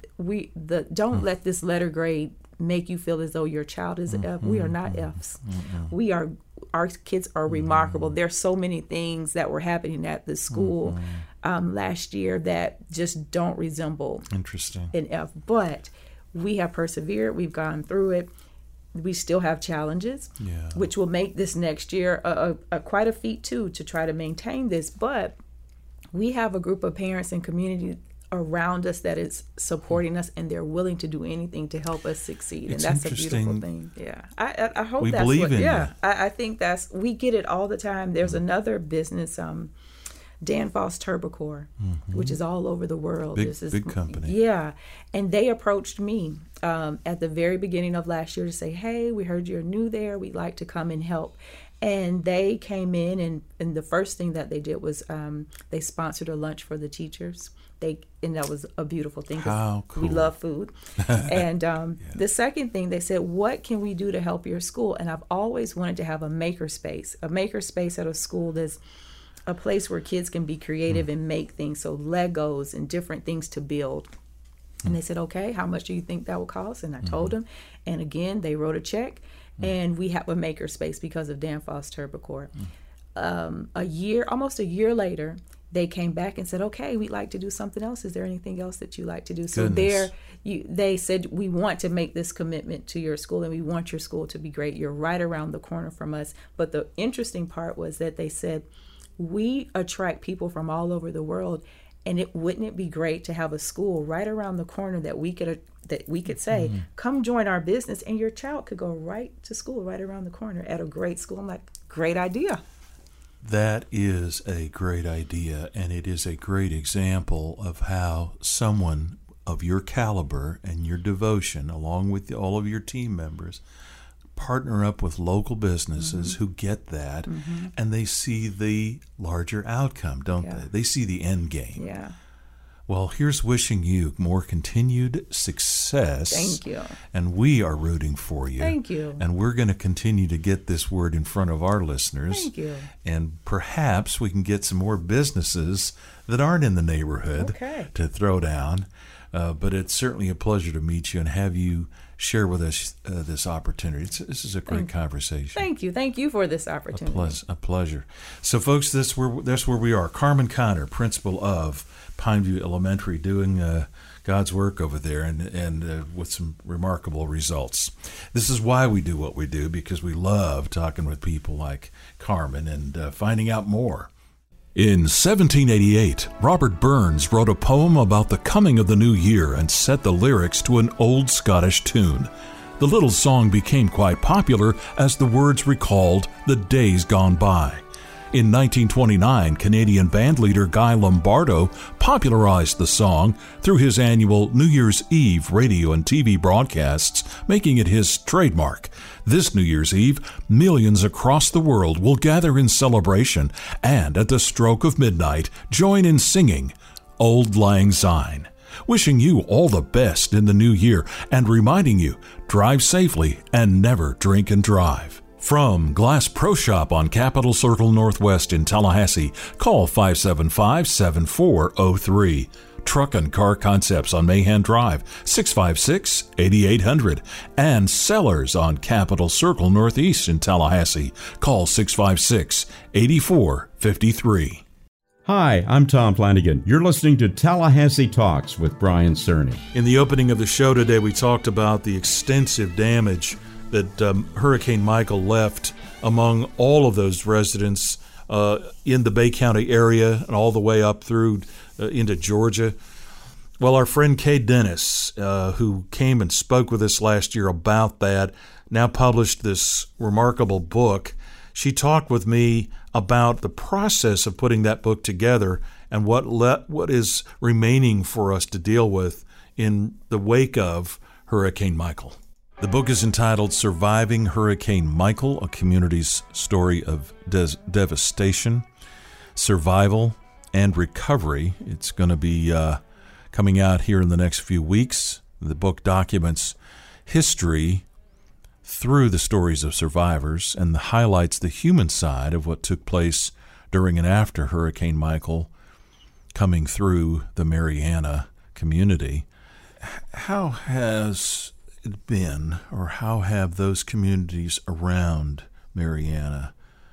we the don't let this letter grade make you feel as though your child is an F. We are not Fs. We are our kids are remarkable. There's so many things that were happening at the school um, last year that just don't resemble Interesting. an F. But we have persevered. We've gone through it. We still have challenges, Yeah. which will make this next year a, a, a quite a feat too to try to maintain this. But we have a group of parents and community around us that is supporting us, and they're willing to do anything to help us succeed. It's and that's a beautiful interesting. thing. Yeah, I I, I hope We that's believe what. in yeah, you. I, I think that's we get it all the time. There's another business, um, Danfoss Turbocore, Mhm. which is all over the world. Big- This is, big company. Yeah, and they approached me um, at the very beginning of last year to say, "Hey, we heard you're new there. We'd like to come and help." And they came in, and, and the first thing that they did was um, they sponsored a lunch for the teachers. They and that was a beautiful thing. 'cause How We cool. love food. And um, the second thing they said, "What can we do to help your school?" And I've always wanted to have a maker space, a maker space at a school that's a place where kids can be creative and make things, so Legos and different things to build. And they said, "Okay, how much do you think that will cost?" And I told them, and again, they wrote a check, and we have a maker space because of Danfoss Turbocore. Um, a year, almost a year later, they came back and said, okay, we'd like to do something else. Is there anything else that you like to do? So Goodness. there, you, they said, we want to make this commitment to your school and we want your school to be great. You're right around the corner from us. But the interesting part was that they said, we attract people from all over the world, and it wouldn't it be great to have a school right around the corner that we could that we could say, mm-hmm. come join our business, and your child could go right to school right around the corner at a great school. I'm like, great idea. That is a great idea, and it is a great example of how someone of your caliber and your devotion, along with all of your team members, partner up with local businesses mm-hmm. who get that, mm-hmm. and they see the larger outcome, don't yeah. they? They see the end game. Yeah. Well, here's wishing you more continued success. Thank you. And we are rooting for you. Thank you. And we're going to continue to get this word in front of our listeners. Thank you. And perhaps we can get some more businesses that aren't in the neighborhood okay. to throw down. Uh, but it's certainly a pleasure to meet you and have you share with us uh, this opportunity. It's, this is a great Thank conversation. Thank you. Thank you for this opportunity. A, ple- a pleasure. So, folks, that's where, that's where we are. Carmen Connor, principal of Pineview Elementary, doing uh, God's work over there and, and uh, with some remarkable results. This is why we do what we do, because we love talking with people like Carmen and uh, finding out more. In seventeen eighty-eight, Robert Burns wrote a poem about the coming of the new year and set the lyrics to an old Scottish tune. The little song became quite popular as the words recalled the days gone by. In nineteen twenty-nine, Canadian bandleader Guy Lombardo popularized the song through his annual New Year's Eve radio and T V broadcasts, making it his trademark. This New Year's Eve, millions across the world will gather in celebration and, at the stroke of midnight, join in singing Auld Lang Syne. Wishing you all the best in the new year and reminding you, drive safely and never drink and drive. From Glass Pro Shop on Capitol Circle Northwest in Tallahassee, call five seven five, seven four zero three. Truck and Car Concepts on Mahan Drive, six five six, eight eight zero zero. And Sellers on Capitol Circle Northeast in Tallahassee, call six five six, eight four five three. Hi, I'm Tom Flanagan. You're listening to Tallahassee Talks with Brian Cerny. In the opening of the show today, we talked about the extensive damage that um, Hurricane Michael left among all of those residents uh, in the Bay County area and all the way up through uh, into Georgia. Well, our friend Kay Dennis, uh, who came and spoke with us last year about that, now published this remarkable book. She talked with me about the process of putting that book together and what le- what is remaining for us to deal with in the wake of Hurricane Michael. The book is entitled Surviving Hurricane Michael, a community's story of des- devastation, survival, and recovery. It's going to be uh, coming out here in the next few weeks. The book documents history through the stories of survivors and highlights the human side of what took place during and after Hurricane Michael coming through the Mariana community. How has it been, or how have those communities around Mariana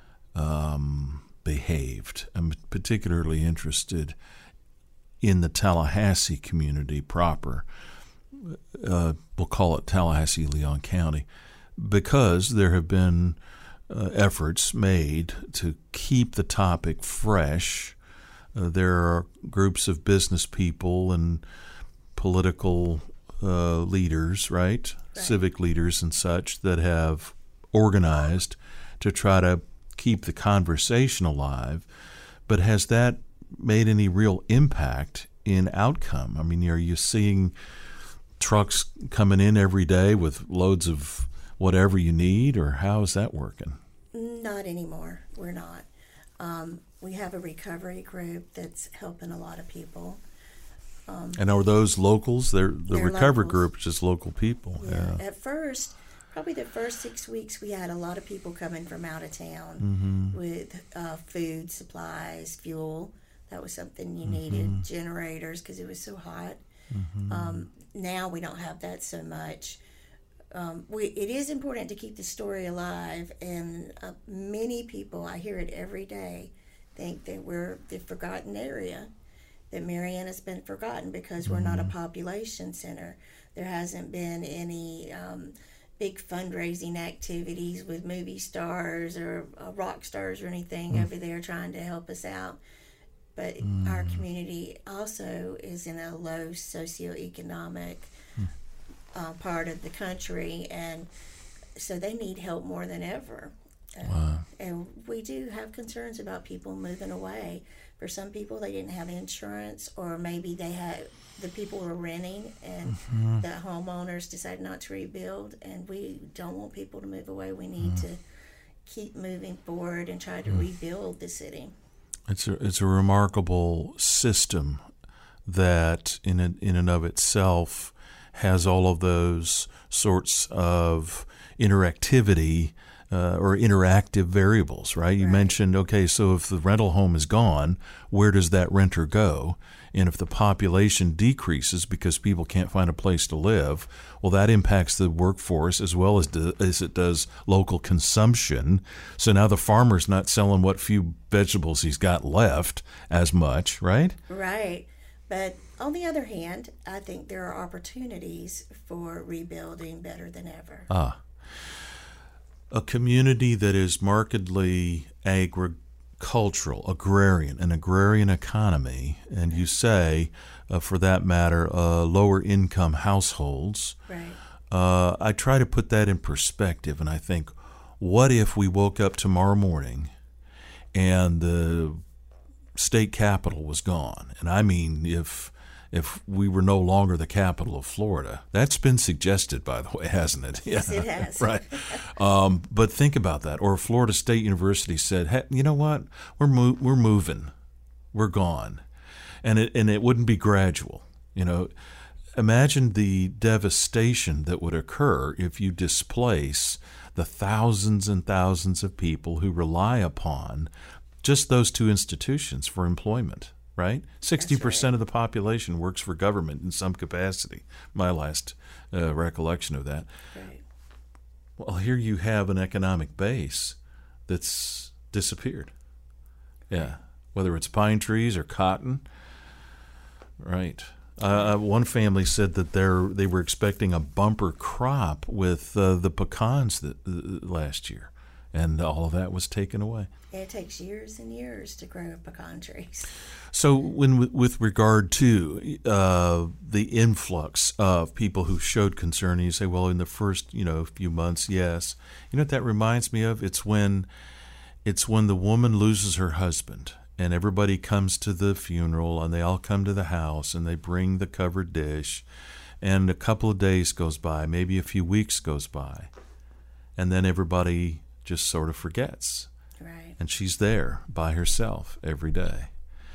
um, behaved? I'm particularly interested in the Tallahassee community proper. Uh, we'll call it Tallahassee-Leon County, because there have been uh, efforts made to keep the topic fresh. Uh, there are groups of business people and political uh, leaders, right? right, civic leaders and such, that have organized to try to keep the conversation alive. But has that made any real impact in outcome? I mean, are you seeing trucks coming in every day with loads of whatever you need, or how is that working? Not anymore. We're not. Um, we have a recovery group that's helping a lot of people. Um, and are those locals? They're, the they're recovery locals. group is just local people. Yeah. yeah. At first, probably the first six weeks, we had a lot of people coming from out of town mm-hmm. with uh, food, supplies, fuel. That was something you mm-hmm. needed. Generators, because it was so hot. Mm-hmm. Um, now we don't have that so much. Um, we, it is important to keep the story alive, and uh, many people, I hear it every day, think that we're the forgotten area, that Marianna's been forgotten because we're not a population center. There hasn't been any um, big fundraising activities with movie stars or uh, rock stars or anything mm. over there trying to help us out. But mm. our community also is in a low socioeconomic mm. uh, part of the country, and so they need help more than ever. Uh, wow. And we do have concerns about people moving away. For some people, they didn't have insurance, or maybe they had the people were renting, and mm-hmm. the homeowners decided not to rebuild. And we don't want people to move away. We need mm. to keep moving forward and try to mm. rebuild the city. It's a it's a remarkable system that, in a, in and of itself, has all of those sorts of interactivity. Uh, or interactive variables, right? You right. mentioned, okay, so if the rental home is gone, where does that renter go? And if the population decreases because people can't find a place to live, well, that impacts the workforce as well as, do, as it does local consumption. So now the farmer's not selling what few vegetables he's got left as much, right? Right. But on the other hand, I think there are opportunities for rebuilding better than ever. Ah. A community that is markedly agricultural, agrarian, an agrarian economy, and you say, uh, for that matter, uh, lower income households. Right. Uh, I try to put that in perspective, and I think, what if we woke up tomorrow morning and the state capital was gone? And I mean, if if we were no longer the capital of Florida. That's been suggested, by the way, hasn't it? Yes, yeah. It has. Right. Um, but think about that. Or Florida State University said, hey, you know what? We're mo- we're moving. We're gone. And it and it wouldn't be gradual. You know, imagine the devastation that would occur if you displace the thousands and thousands of people who rely upon just those two institutions for employment. Right? sixty percent right. of the population works for government in some capacity, my last uh, recollection of that. Right. Well, here you have an economic base that's disappeared. Yeah. Whether it's pine trees or cotton. Right. Uh, one family said that they're, they were expecting a bumper crop with uh, the pecans that, uh, last year. And all of that was taken away. It takes years and years to grow pecan trees. So, when with regard to uh, the influx of people who showed concern, and you say, well, in the first you know few months, yes. You know what that reminds me of? It's when, it's when the woman loses her husband, and everybody comes to the funeral, and they all come to the house, and they bring the covered dish, and a couple of days goes by, maybe a few weeks goes by, and then everybody just sort of forgets. Right. And she's there by herself every day.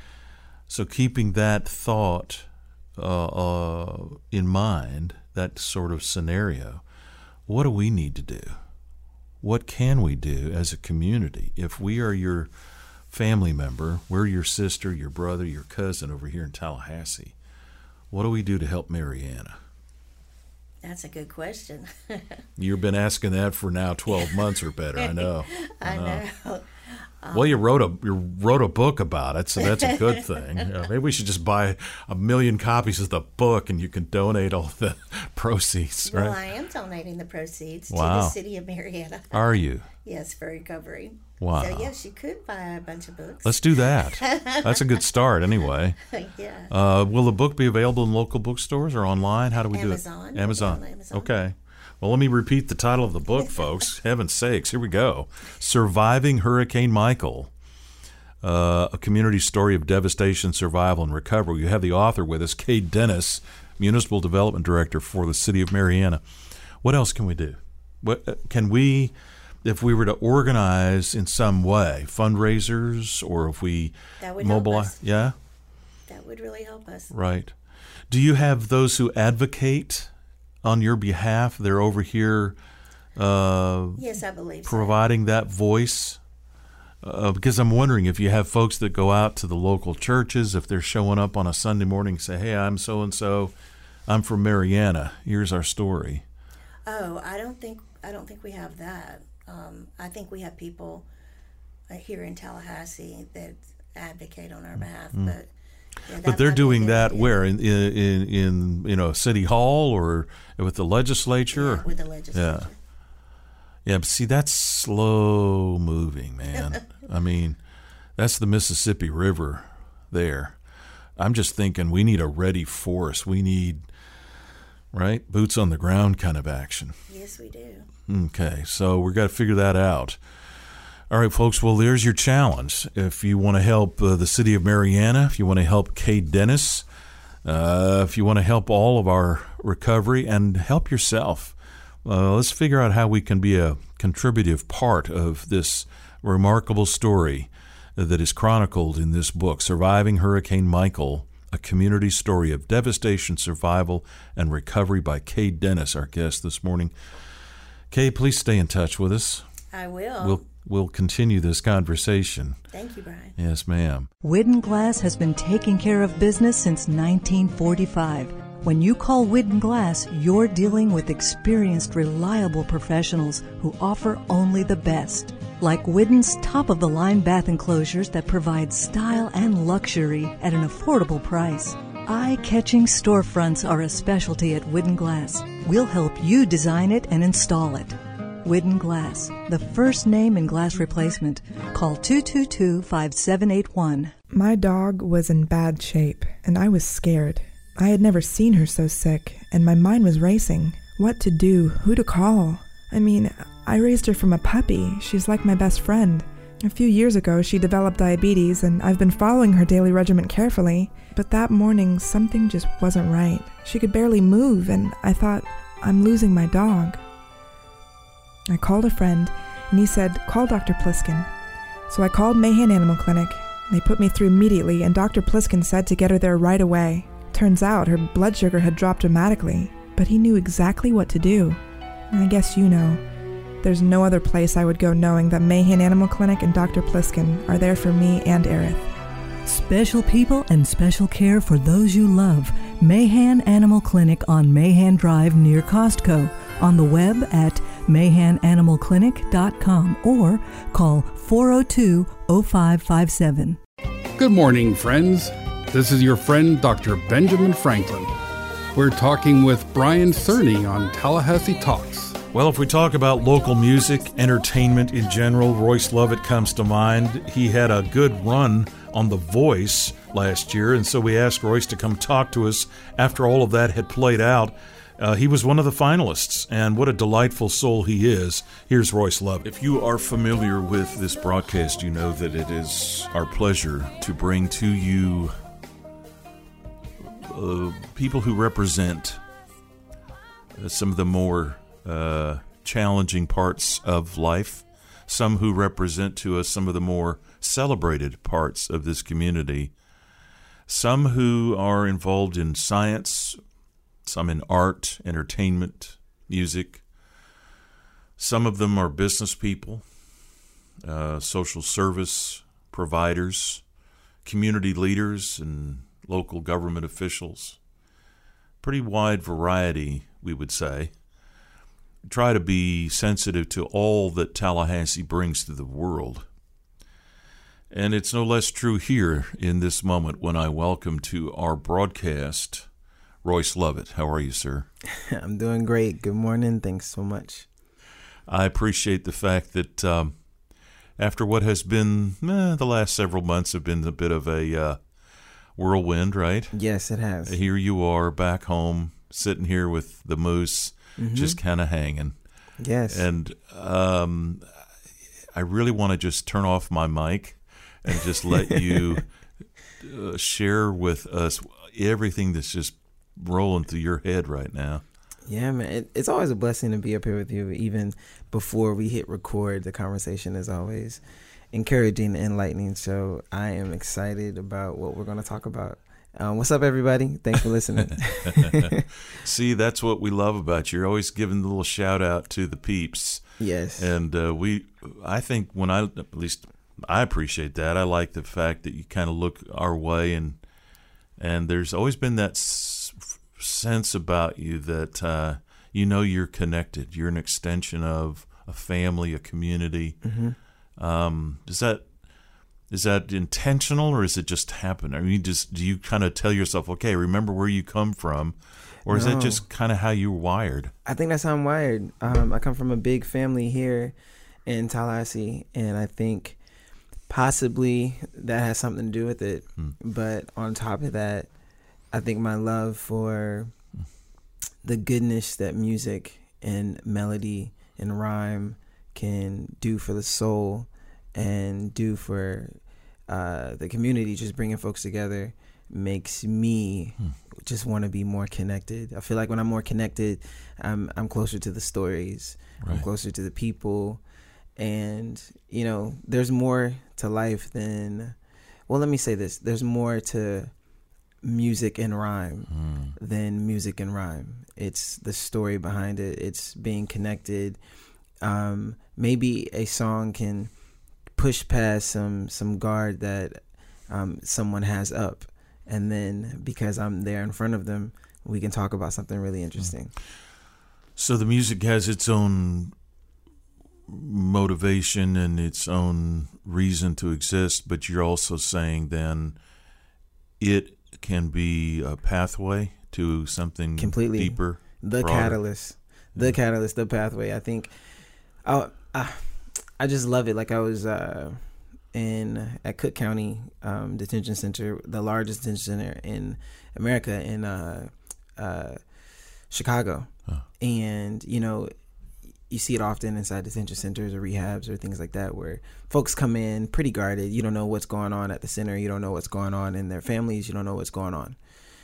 So keeping that thought uh, uh, in mind, that sort of scenario, what do we need to do? What can we do as a community? If we are your family member, we're your sister, your brother, your cousin over here in Tallahassee, what do we do to help Marianna? That's a good question. You've been asking that for now twelve months or better. I know. I know. I know. Um, well, you wrote a you wrote a book about it, so that's a good thing. Uh, maybe we should just buy a million copies of the book, and you can donate all the proceeds. Right? Well, I am donating the proceeds wow. to the city of Marianna. Are you? Yes, for recovery. Wow. So yes, you could buy a bunch of books. Let's do that. That's a good start, anyway. Yeah. Uh, will the book be available in local bookstores or online? How do we Amazon. do it? Amazon. Amazon. Okay. Well, let me repeat the title of the book, folks. Heaven's sakes, here we go. Surviving Hurricane Michael, uh, a community story of devastation, survival, and recovery. You have the author with us, Kate Dennis, Municipal Development Director for the City of Marianna. What else can we do? What uh, can we, if we were to organize in some way, fundraisers, or if we that would mobilize? Help us. Yeah? That would really help us. Right. Do you have those who advocate on your behalf? They're over here uh, yes, I believe providing so. that voice? Uh, because I'm wondering if you have folks that go out to the local churches, if they're showing up on a Sunday morning and say, hey, I'm so-and-so, I'm from Marianna, here's our story. Oh, I don't think I don't think we have that. Um, I think we have people uh, here in Tallahassee that advocate on our behalf. Mm. But yeah, But that they're might be doing good. that where in, in in you know City Hall or with the legislature. Yeah, with the legislature. Yeah, yeah. But see, that's slow moving, man. I mean, that's the Mississippi River there. I'm just thinking we need a ready force. We need right boots on the ground kind of action. Yes, we do. Okay, so we've got to figure that out. All right, folks, well, there's your challenge. If you want to help uh, the city of Marianna, if you want to help Cade Dennis, uh, if you want to help all of our recovery, and help yourself, uh, let's figure out how we can be a contributive part of this remarkable story that is chronicled in this book, Surviving Hurricane Michael, a community story of devastation, survival, and recovery by Cade Dennis, our guest this morning. Cade, please stay in touch with us. I will. We'll we'll continue this conversation. Thank you, Brian. Yes, ma'am. Widden Glass has been taking care of business since nineteen forty-five. When you call Widden Glass, you're dealing with experienced, reliable professionals who offer only the best. Like Widden's top-of-the-line bath enclosures that provide style and luxury at an affordable price. Eye-catching storefronts are a specialty at Widden Glass. We'll help you design it and install it. Widden Glass, the first name in glass replacement. Call two two two, five seven eight one. My dog was in bad shape, and I was scared. I had never seen her so sick, and my mind was racing. What to do? Who to call? I mean, I raised her from a puppy. She's like my best friend. A few years ago, she developed diabetes, and I've been following her daily regimen carefully. But that morning, something just wasn't right. She could barely move, and I thought, I'm losing my dog. I called a friend, and he said, call Doctor Pliskin. So I called Mahan Animal Clinic. They put me through immediately, and Doctor Pliskin said to get her there right away. Turns out her blood sugar had dropped dramatically, but he knew exactly what to do. I guess you know. There's no other place I would go knowing that Mahan Animal Clinic and Doctor Pliskin are there for me and Aerith. Special people and special care for those you love. Mahan Animal Clinic on Mahan Drive near Costco. On the web at mahan animal clinic dot com or call four oh two, oh five five seven. Good morning, friends. This is your friend, Doctor Benjamin Franklin. We're talking with Brian Cerny on Tallahassee Talks. Well, if we talk about local music, entertainment in general, Royce Lovett comes to mind. He had a good run on The Voice last year, and so we asked Royce to come talk to us after all of that had played out. Uh, he was one of the finalists, and what a delightful soul he is. Here's Royce Lovett. If you are familiar with this broadcast, you know that it is our pleasure to bring to you uh, people who represent uh, some of the more uh, challenging parts of life, some who represent to us some of the more celebrated parts of this community, some who are involved in science, some in art, entertainment, music. Some of them are business people, uh, social service providers, community leaders, and local government officials. Pretty wide variety, we would say. Try to be sensitive to all that Tallahassee brings to the world. And it's no less true here in this moment when I welcome to our broadcast Royce Lovett. How are you, sir? I'm doing great. Good morning. Thanks so much. I appreciate the fact that um, after what has been, eh, the last several months have been a bit of a uh, whirlwind, right? Yes, it has. Here you are back home, sitting here with the moose, mm-hmm. just kind of hanging. Yes. And um, I really want to just turn off my mic and just let you uh, share with us everything that's just rolling through your head right now. Yeah, man. It, it's always a blessing to be up here with you. Even before we hit record, the conversation is always encouraging and enlightening. So I am excited about what we're going to talk about. Um, what's up, everybody? Thanks for listening. See, that's what we love about you. You're always giving the little shout out to the peeps. Yes. And uh, we, I think when I, at least I appreciate that. I like the fact that you kind of look our way, and and there's always been that s- sense about you that uh, you know you're connected. You're an extension of a family, a community. Mm-hmm. Um, does that Is that intentional, or is it just happen? I mean, just do you kind of tell yourself, okay, remember where you come from, or is No. that just kind of how you're wired? I think that's how I'm wired. Um, I come from a big family here in Tallahassee, and I think possibly that has something to do with it. Hmm. But on top of that, I think my love for the goodness that music and melody and rhyme can do for the soul and do for uh, the community, just bringing folks together, makes me Hmm. just want to be more connected. I feel like when I'm more connected, I'm I'm closer to the stories, I'm Right. closer to the people, and you know, there's more to life than. Well, let me say this: there's more to music and rhyme Hmm. than music and rhyme. It's the story behind it. It's being connected. Um, maybe a song can push past some some guard that um, someone has up, and then because I'm there in front of them, we can talk about something really interesting. So the music has its own motivation and its own reason to exist, but you're also saying then it can be a pathway to something Completely deeper, the broader. catalyst, the catalyst, the pathway. I think, I, I, I just love it. Like I was uh, in at Cook County um, Detention Center, the largest detention center in America, in uh, uh, Chicago, and you know, you see it often inside detention centers or rehabs or things like that, where folks come in pretty guarded. You don't know what's going on at the center. You don't know what's going on in their families. You don't know what's going on.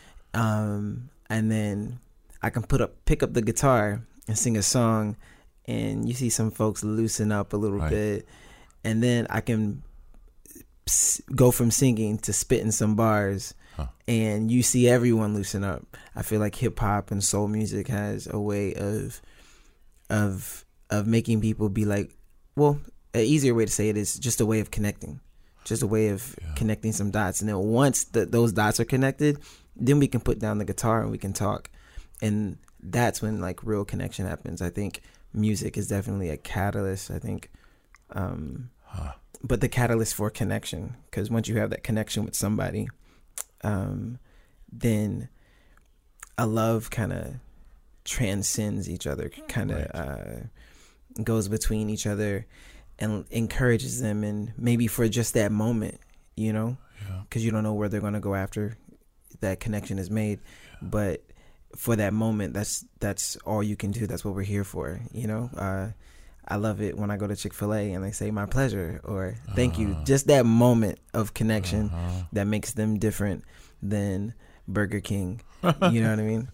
Um, and then I can put up, pick up the guitar and sing a song, and you see some folks loosen up a little Right. bit, and then I can s- go from singing to spitting some bars, and you see everyone loosen up. I feel like hip hop and soul music has a way of of of making people be like, well, an easier way to say it is just a way of connecting, just a way of connecting some dots. And then once the, those dots are connected, then we can put down the guitar and we can talk, and that's when like real connection happens. I think music is definitely a catalyst. I think, um, but the catalyst for connection, because once you have that connection with somebody, um, then a love kind of transcends each other, kind of uh, goes between each other and encourages them, and maybe for just that moment, you know, because you don't know where they're going to go after that connection is made, but for that moment, that's that's all you can do. That's what we're here for, you know. uh, I love it when I go to Chick-fil-A and they say "my pleasure" or "thank you." Just that moment of connection that makes them different than Burger King. You know what I mean?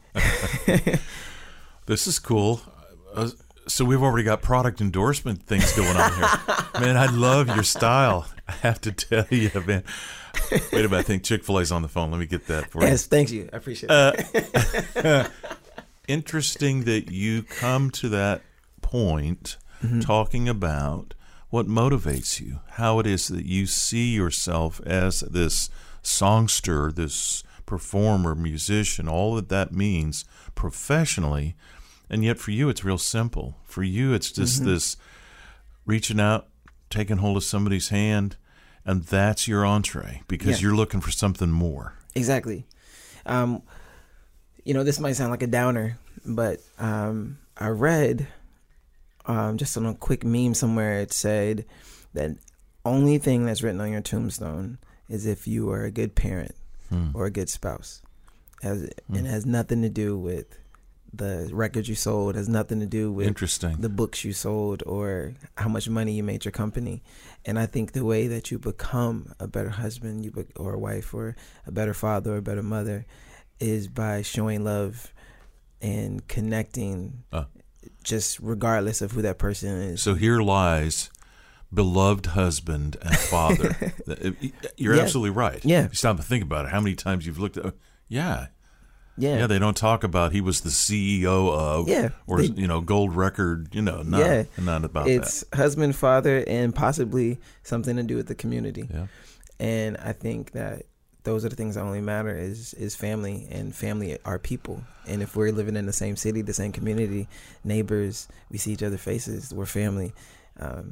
This is cool. Uh, so we've already got product endorsement things going on here. Man, I love your style. I have to tell you, man. Wait a minute, I think Chick-fil-A's on the phone. Let me get that for you. Yes, thank you. I appreciate it. Uh, interesting that you come to that point Mm-hmm. talking about what motivates you, how it is that you see yourself as this songster, this performer, musician, all that that means professionally. And yet for you, it's real simple. For you, it's just Mm-hmm. this reaching out, taking hold of somebody's hand, and that's your entree because Yeah. you're looking for something more. Exactly. Um, you know, this might sound like a downer, but um, I read um, just on a quick meme somewhere, it said that only thing that's written on your tombstone is if you are a good parent Hmm. or a good spouse. Has, Hmm. And it has nothing to do with the records you sold, has nothing to do with Interesting. the books you sold or how much money you made your company. And I think the way that you become a better husband you be, or a wife or a better father or a better mother is by showing love and connecting, Uh. just regardless of who that person is. So here lies beloved husband and father. You're Yeah. absolutely right. Yeah. You stop and think about it. How many times you've looked at, yeah. Yeah. Yeah, they don't talk about he was the C E O of, Yeah. or, They- you know, gold record, you know, not, yeah, not about it's that. husband, father, and possibly something to do with the community. Yeah. And I think that those are the things that only matter is is family, and family are people. And if we're living in the same city, the same community, neighbors, we see each other's faces, we're family. Um,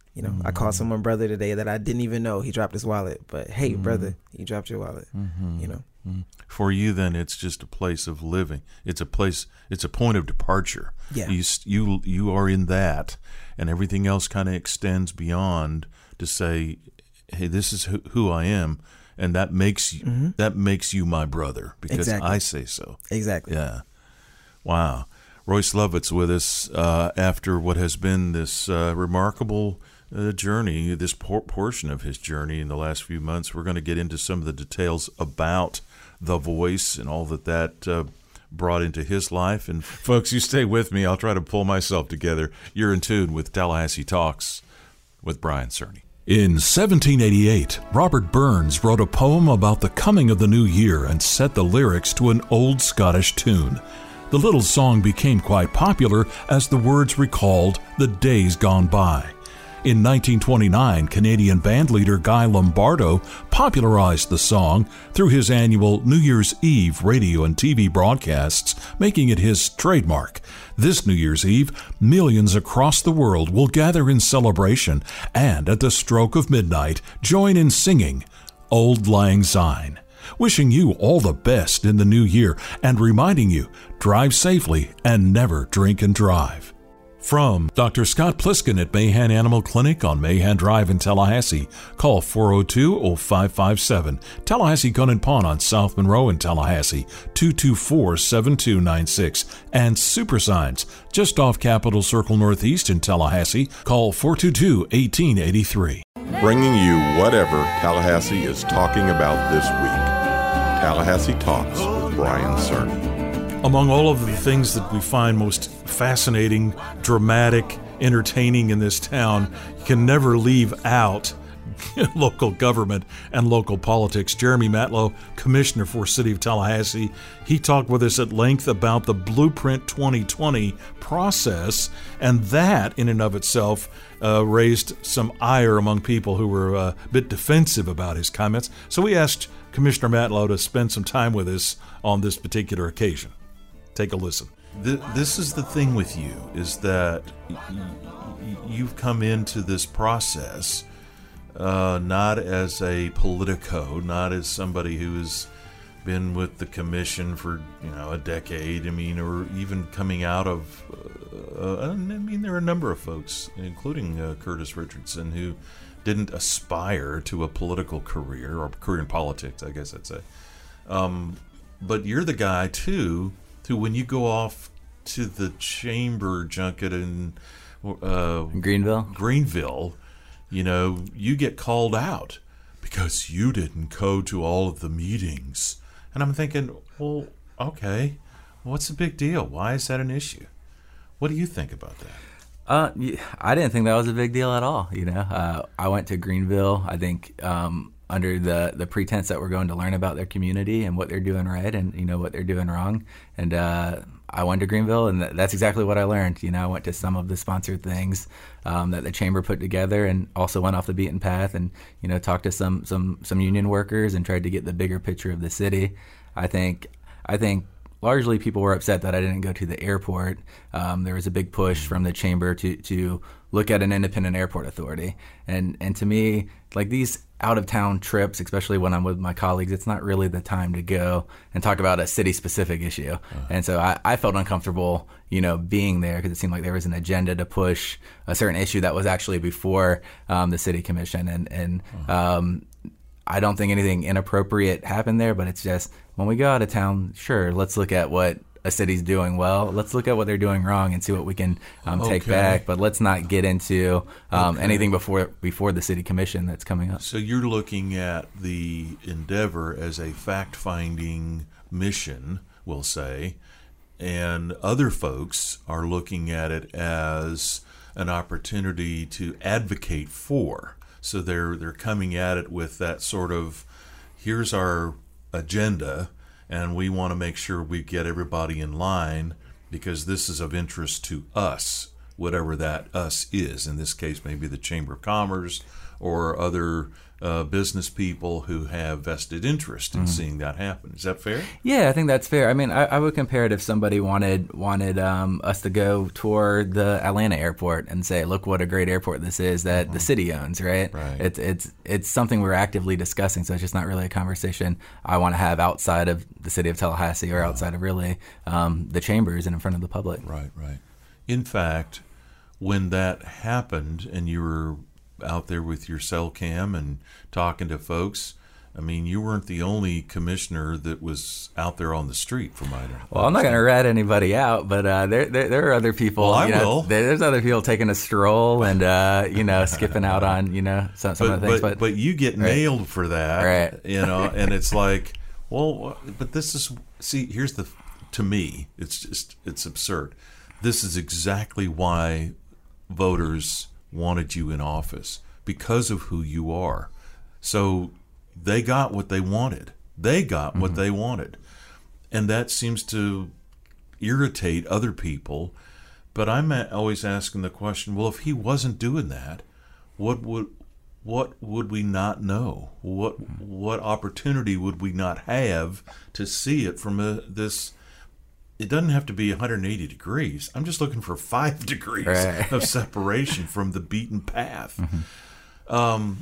You know, mm-hmm. I called someone brother today that I didn't even know. He dropped his wallet. But, hey, mm-hmm. brother, you dropped your wallet, mm-hmm. you know. Mm-hmm. For you, then, it's just a place of living. It's a place, it's a point of departure. Yeah. You, you, you are in that, and everything else kind of extends beyond to say, hey, this is who, who I am, and that makes you, mm-hmm. that makes you my brother because exactly. I say so. Exactly. Yeah. Wow. Royce Lovett with us uh, after what has been this uh, remarkable uh, journey, this por- portion of his journey in the last few months. We're going to get into some of the details about The Voice and all that that uh, brought into his life. And folks, you stay with me. I'll try to pull myself together. You're in tune with Tallahassee Talks with Brian Cerny. In seventeen eighty-eight, Robert Burns wrote a poem about the coming of the new year and set the lyrics to an old Scottish tune. The little song became quite popular as the words recalled the days gone by. In nineteen twenty-nine, Canadian bandleader Guy Lombardo popularized the song through his annual New Year's Eve radio and T V broadcasts, making it his trademark. This New Year's Eve, millions across the world will gather in celebration and, at the stroke of midnight, join in singing Auld Lang Syne. Wishing you all the best in the new year and reminding you, drive safely and never drink and drive. From Doctor Scott Pliskin at Mahan Animal Clinic on Mahan Drive in Tallahassee, call four oh two, oh five five seven. Tallahassee Gun and Pawn on South Monroe in Tallahassee, two two four, seven two nine six. And Super Signs, just off Capitol Circle Northeast in Tallahassee, call four two two, one eight eight three. Bringing you whatever Tallahassee is talking about this week. Tallahassee Talks with Brian Cerny. Among all of the things that we find most fascinating, dramatic, entertaining in this town, you can never leave out local government and local politics. Jeremy Matlow, Commissioner for City of Tallahassee, he talked with us at length about the Blueprint twenty twenty process, and that in and of itself uh, raised some ire among people who were uh, a bit defensive about his comments. So we asked Commissioner Matlow to spend some time with us on this particular occasion. Take a listen. This is the thing with you, is that you've come into this process uh, not as a politico, not as somebody who's been with the commission for, you know, a decade. I mean, or even coming out of, uh, I mean, there are a number of folks, including uh, Curtis Richardson, who didn't aspire to a political career or career in politics, I guess I'd say. Um, but you're the guy, too, who when you go off to the chamber junket in uh, Greenville, Greenville, you know, you get called out because you didn't go to all of the meetings. And I'm thinking, well, okay, what's the big deal? Why is that an issue? What do you think about that? Uh, I didn't think that was a big deal at all. You know, uh, I went to Greenville, I think, um, under the, the pretense that we're going to learn about their community and what they're doing right and, you know, what they're doing wrong. And uh, I went to Greenville, and th- that's exactly what I learned. You know, I went to some of the sponsored things um, that the chamber put together, and also went off the beaten path and, you know, talked to some, some, some union workers and tried to get the bigger picture of the city. I think I think largely people were upset that I didn't go to the airport. Um, there was a big push from the chamber to, to look at an independent airport authority. And, and to me, like these out-of-town trips, especially when I'm with my colleagues, it's not really the time to go and talk about a city-specific issue. Uh-huh. And so I, I felt uncomfortable, you know, being there because it seemed like there was an agenda to push a certain issue that was actually before um, the city commission. And, and uh-huh. um, I don't think anything inappropriate happened there, but it's just when we go out of town, sure, let's look at what a city's doing well. Let's look at what they're doing wrong and see what we can um, take okay. back. But let's not get into um, okay. anything before before the city commission that's coming up. So you're looking at the endeavor as a fact-finding mission, we'll say, and other folks are looking at it as an opportunity to advocate for. So they're they're coming at it with that sort of, here's our agenda, and we want to make sure we get everybody in line because this is of interest to us. whatever that us is. In this case, maybe the Chamber of Commerce or other uh, business people who have vested interest in mm-hmm. seeing that happen. Is that fair? Yeah, I think that's fair. I mean, I, I would compare it if somebody wanted wanted um, us to go tour the Atlanta airport and say, look what a great airport this is that mm-hmm. the city owns, right? Right. It's, it's, it's something we're actively discussing, so it's just not really a conversation I want to have outside of the city of Tallahassee or outside of really um, the chambers and in front of the public. Right, right. In fact, when that happened and you were out there with your cell cam and talking to folks, I mean, you weren't the only commissioner that was out there on the street, from my understanding. Well, I'm not going to rat anybody out, but uh, there, there there are other people. Well, I you know, will. There's other people taking a stroll and uh, you know skipping out on you know some, some but, of the things. But, But but you get right. nailed for that, right? You know, and it's like, well, but this is see. Here's the to me, it's just it's absurd. This is exactly why voters wanted you in office, because of who you are. So they got what they wanted. They got mm-hmm. what they wanted. And that seems to irritate other people. But I'm always asking the question, well, if he wasn't doing that, what would what would we not know? What what opportunity would we not have to see it from a, this? It doesn't have to be one hundred eighty degrees. I'm just looking for five degrees right. of separation from the beaten path. Mm-hmm. Um,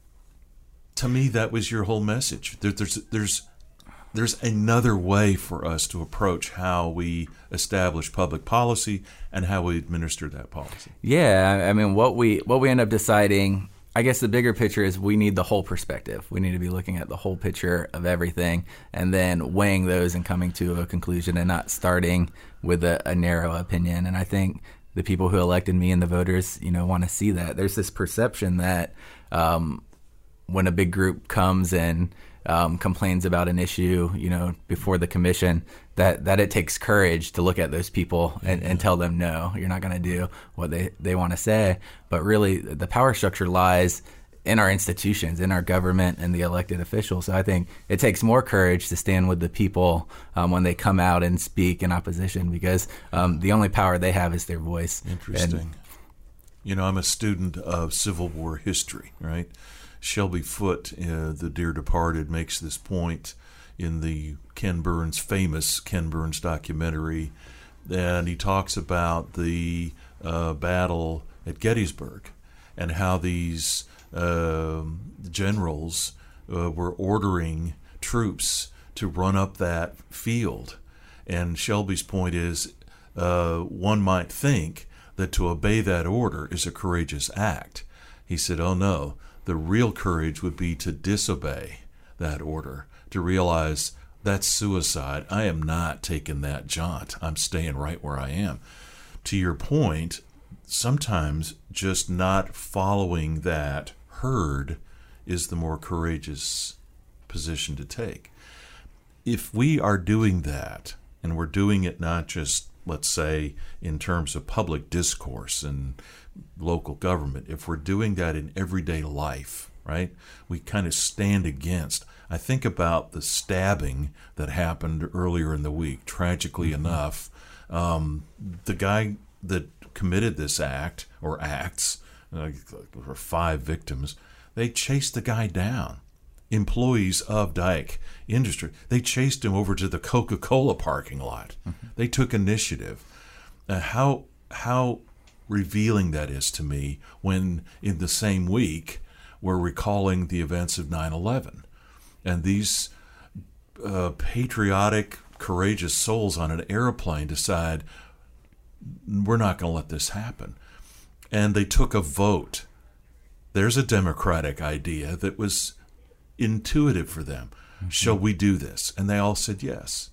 to me, that was your whole message. There, there's there's there's another way for us to approach how we establish public policy and how we administer that policy. Yeah, I mean, what we what we end up deciding, I guess the bigger picture is we need the whole perspective. We need to be looking at the whole picture of everything and then weighing those and coming to a conclusion and not starting with a, a narrow opinion. And I think the people who elected me and the voters, you know, want to see that. There's this perception that um, when a big group comes and um, complains about an issue, you know, before the commission, that, that it takes courage to look at those people and, and tell them, no, you're not going to do what they, they want to say. But really, the power structure lies in our institutions, in our government, and the elected officials. So I think it takes more courage to stand with the people um, when they come out and speak in opposition, because um, the only power they have is their voice. Interesting. And, you know, I'm a student of Civil War history, right? Shelby Foote, uh, the dear departed, makes this point in the Ken Burns, famous Ken Burns documentary, and he talks about the uh, battle at Gettysburg and how these uh, generals uh, were ordering troops to run up that field. And Shelby's point is, uh, one might think that to obey that order is a courageous act. He said, oh no, the real courage would be to disobey that order, to realize that's suicide. I am not taking that jaunt. I'm staying right where I am. To your point, sometimes just not following that herd is the more courageous position to take. If we are doing that, and we're doing it not just, let's say, in terms of public discourse and local government, if we're doing that in everyday life, right, we kind of stand against. I think about the stabbing that happened earlier in the week. Tragically mm-hmm. enough, um, the guy that committed this act or acts, uh, there were five victims, they chased the guy down. Employees of Dyke Industry, they chased him over to the Coca-Cola parking lot. Mm-hmm. They took initiative. Uh, how how revealing that is to me when in the same week we're recalling the events of nine eleven. And these uh, patriotic, courageous souls on an airplane decide, we're not going to let this happen. And they took a vote. There's a democratic idea that was intuitive for them. Mm-hmm. Shall we do this? And they all said yes.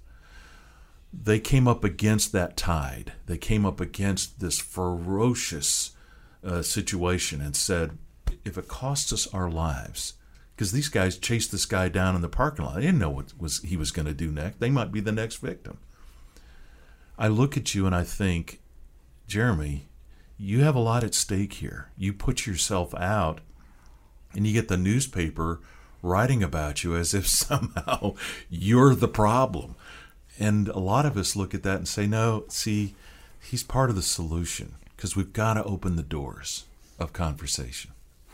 They came up against that tide. They came up against this ferocious uh, situation and said, if it costs us our lives, because these guys chased this guy down in the parking lot. They didn't know what was he was going to do next. They might be the next victim. I look at you and I think, Jeremy, you have a lot at stake here. You put yourself out and you get the newspaper writing about you as if somehow you're the problem. And a lot of us look at that and say, no, see, he's part of the solution. because we've got to open the doors of conversation.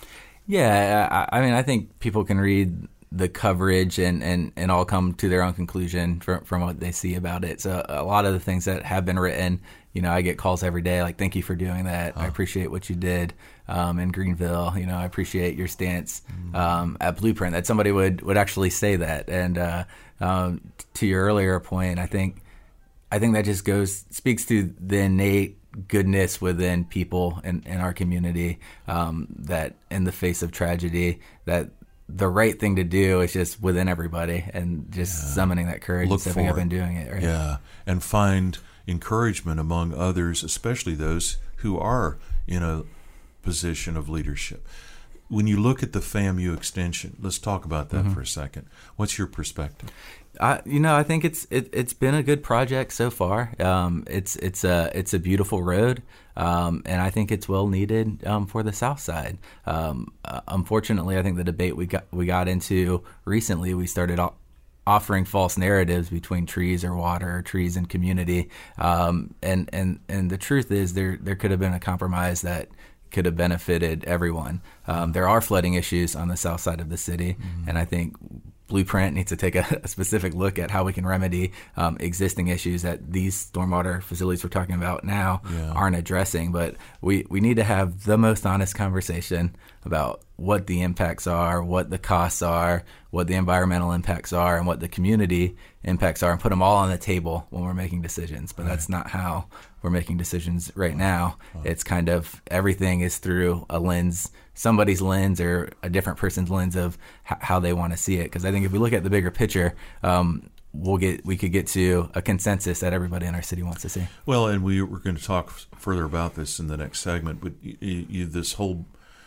Yeah, I, I mean, I think people can read the coverage and, and, and all come to their own conclusion from, from what they see about it. So a lot of the things that have been written, you know, I get calls every day like, thank you for doing that. Huh. I appreciate what you did um, in Greenville. You know, I appreciate your stance um, at Blueprint, that somebody would, would actually say that. And uh, um, to your earlier point, I think I think that just goes speaks to the innate goodness within people in, in our community, um, that in the face of tragedy, that the right thing to do is just within everybody, and just yeah. summoning that courage Look and stepping up it. and doing it. Right? Yeah, and find encouragement among others, especially those who are in a position of leadership. When you look at the FAMU extension, let's talk about that mm-hmm. for a second. What's your perspective? I, you know, I think it's it, it's been a good project so far. Um, it's it's a it's a beautiful road, um, and I think it's well needed um, for the South Side. Um, uh, unfortunately, I think the debate we got we got into recently, we started o- offering false narratives between trees or water, or trees and community, um, and and and the truth is there there could have been a compromise that could have benefited everyone. Um, there are flooding issues on the south side of the city, mm-hmm. and I think Blueprint needs to take a, a specific look at how we can remedy um, existing issues that these stormwater facilities we're talking about now yeah. aren't addressing. But we, we need to have the most honest conversation about what the impacts are, what the costs are, what the environmental impacts are, and what the community impacts are, and put them all on the table when we're making decisions. But right. that's not how we're making decisions right now. Oh. It's kind of everything is through a lens, somebody's lens or a different person's lens of h- how they want to see it. Because I think if we look at the bigger picture, um, we'll get we could get to a consensus that everybody in our city wants to see. Well, and we, we're going to talk further about this in the next segment, but you, you, this whole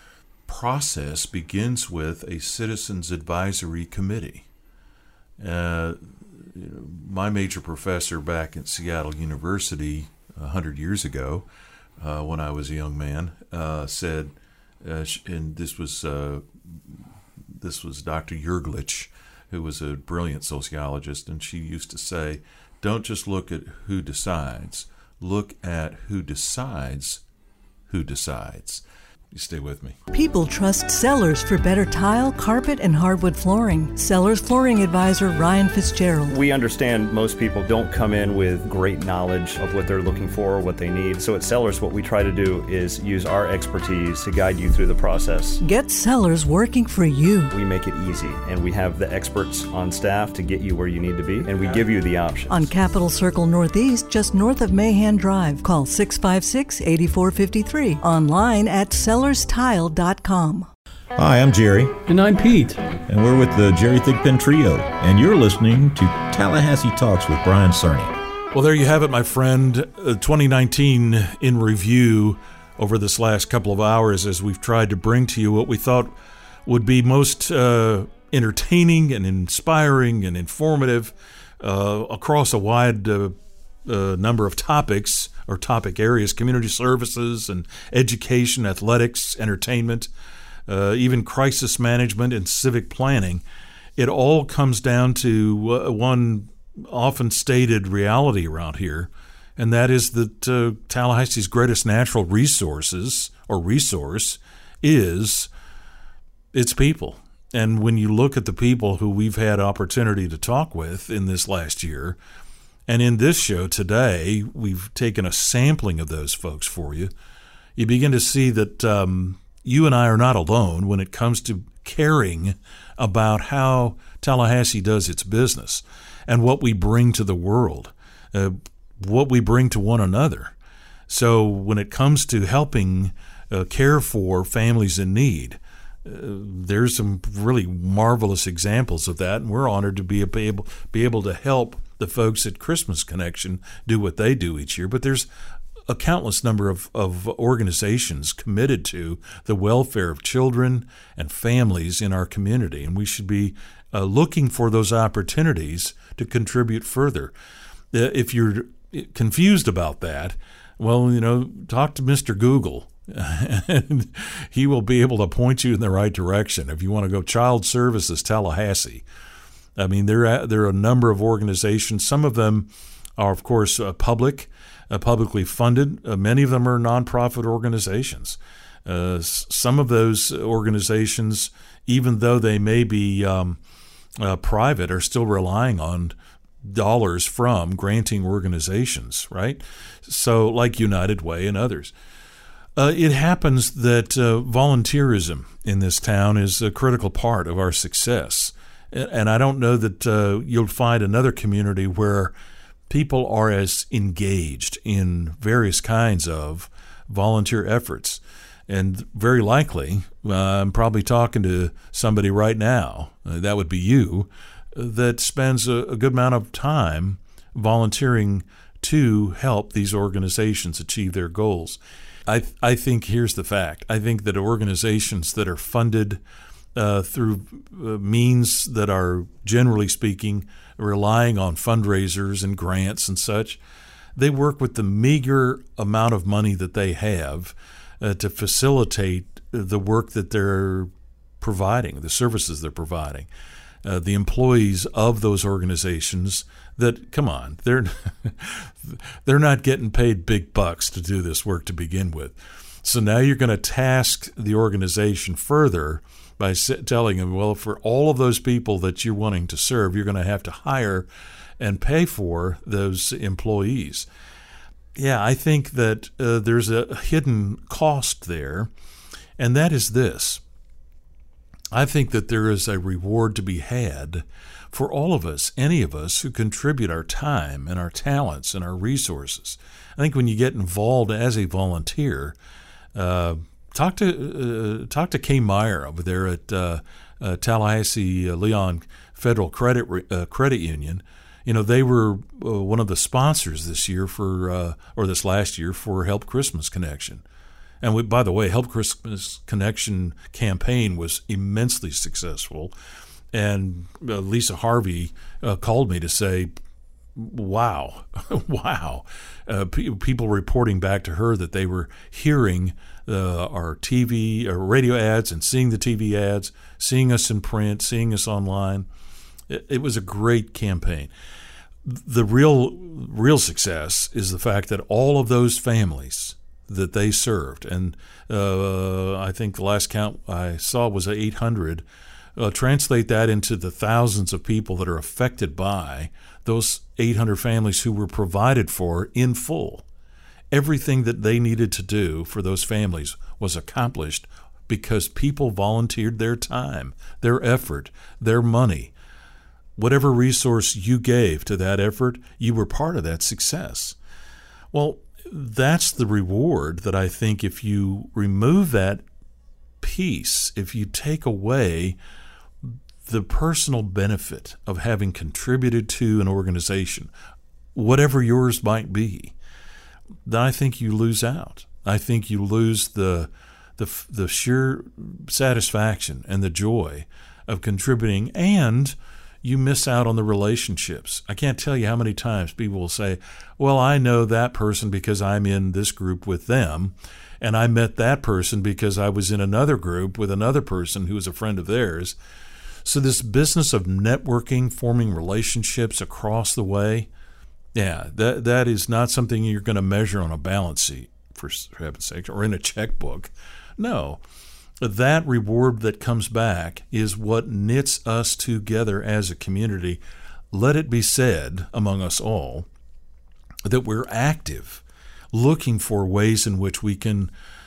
process begins with a citizens advisory committee. Uh, my major professor back at Seattle University a hundred years ago, uh, when I was a young man, uh, said, uh, and this was uh, this was Doctor Yerglich, who was a brilliant sociologist, and she used to say, "Don't just look at who decides, look at who decides who decides." You stay with me. People trust Sellers for better tile, carpet, and hardwood flooring. Sellers Flooring Advisor Ryan Fitzgerald. We understand most people don't come in with great knowledge of what they're looking for or what they need. So at Sellers, what we try to do is use our expertise to guide you through the process. Get Sellers working for you. We make it easy, and we have the experts on staff to get you where you need to be, and we give you the options. On Capitol Circle Northeast, just north of Mahan Drive. Call six five six, eight four five three. Online at sellers tile dot com. Hi, I'm Jerry. And I'm Pete. And we're with the Jerry Thigpen Trio. And you're listening to Tallahassee Talks with Brian Cerny. Well, there you have it, my friend. Uh, twenty nineteen in review over this last couple of hours as we've tried to bring to you what we thought would be most uh, entertaining and inspiring and informative uh, across a wide uh, uh, number of topics or topic areas: community services and education, athletics, entertainment, uh, even crisis management and civic planning. It all comes down to uh, one often stated reality around here, and that is that uh, Tallahassee's greatest natural resources or resource is its people. And when you look at the people who we've had opportunity to talk with in this last year, and in this show today, we've taken a sampling of those folks for you. You begin to see that um, you and I are not alone when it comes to caring about how Tallahassee does its business and what we bring to the world, uh, what we bring to one another. So when it comes to helping uh, care for families in need, uh, there's some really marvelous examples of that, and we're honored to be able, be able to help the folks at Christmas Connection do what they do each year. But there's a countless number of, of organizations committed to the welfare of children and families in our community, and we should be uh, looking for those opportunities to contribute further. Uh, if you're confused about that, well, you know, talk to Mister Google, and he will be able to point you in the right direction. If you want to go Child Services Tallahassee, I mean, there are, there are a number of organizations. Some of them are, of course, uh, public, uh, publicly funded. Uh, many of them are nonprofit organizations. Uh, s- some of those organizations, even though they may be um, uh, private, are still relying on dollars from granting organizations, right? So like United Way and others. Uh, it happens that uh, volunteerism in this town is a critical part of our success. And, and I don't know that uh, you'll find another community where people are as engaged in various kinds of volunteer efforts. And very likely, uh, I'm probably talking to somebody right now, uh, that would be you, uh, that spends a, a good amount of time volunteering to help these organizations achieve their goals. I th- I think here's the fact. I think that organizations that are funded uh, through uh, means that are, generally speaking, relying on fundraisers and grants and such, they work with the meager amount of money that they have uh, to facilitate the work that they're providing, the services they're providing. Uh, the employees of those organizations that, come on, they're they're not getting paid big bucks to do this work to begin with. So now you're going to task the organization further by telling them, well, for all of those people that you're wanting to serve, you're going to have to hire and pay for those employees. Yeah, I think that uh, there's a hidden cost there, and that is this. I think that there is a reward to be had for all of us, any of us who contribute our time and our talents and our resources. I think when you get involved as a volunteer, uh, talk to uh, talk to Kay Meyer over there at uh, uh, Tallahassee uh, Leon Federal Credit uh, Credit Union. You know, they were uh, one of the sponsors this year for uh, or this last year for Help Christmas Connection. And we, by the way, Help Christmas Connection campaign was immensely successful. And uh, Lisa Harvey uh, called me to say, wow, wow. Uh, pe- people reporting back to her that they were hearing uh, our T V or radio ads and seeing the T V ads, seeing us in print, seeing us online. It, it was a great campaign. The real, real success is the fact that all of those families that they served, and uh, I think the last count I saw was eight hundred, uh, translate that into the thousands of people that are affected by those eight hundred families who were provided for in full. Everything that they needed to do for those families was accomplished because people volunteered their time, their effort, their money. Whatever resource you gave to that effort, you were part of that success. Well, that's the reward that I think if you remove that piece, if you take away the personal benefit of having contributed to an organization, whatever yours might be, then I think you lose out. I think you lose the the the sheer satisfaction and the joy of contributing, and you miss out on the relationships. I can't tell you how many times people will say, well, I know that person because I'm in this group with them, and I met that person because I was in another group with another person who was a friend of theirs. So this business of networking, forming relationships across the way, yeah, that that is not something you're going to measure on a balance sheet, for heaven's sake, or in a checkbook. No. That reward that comes back is what knits us together as a community. Let it be said among us all that we're active, looking for ways in which we can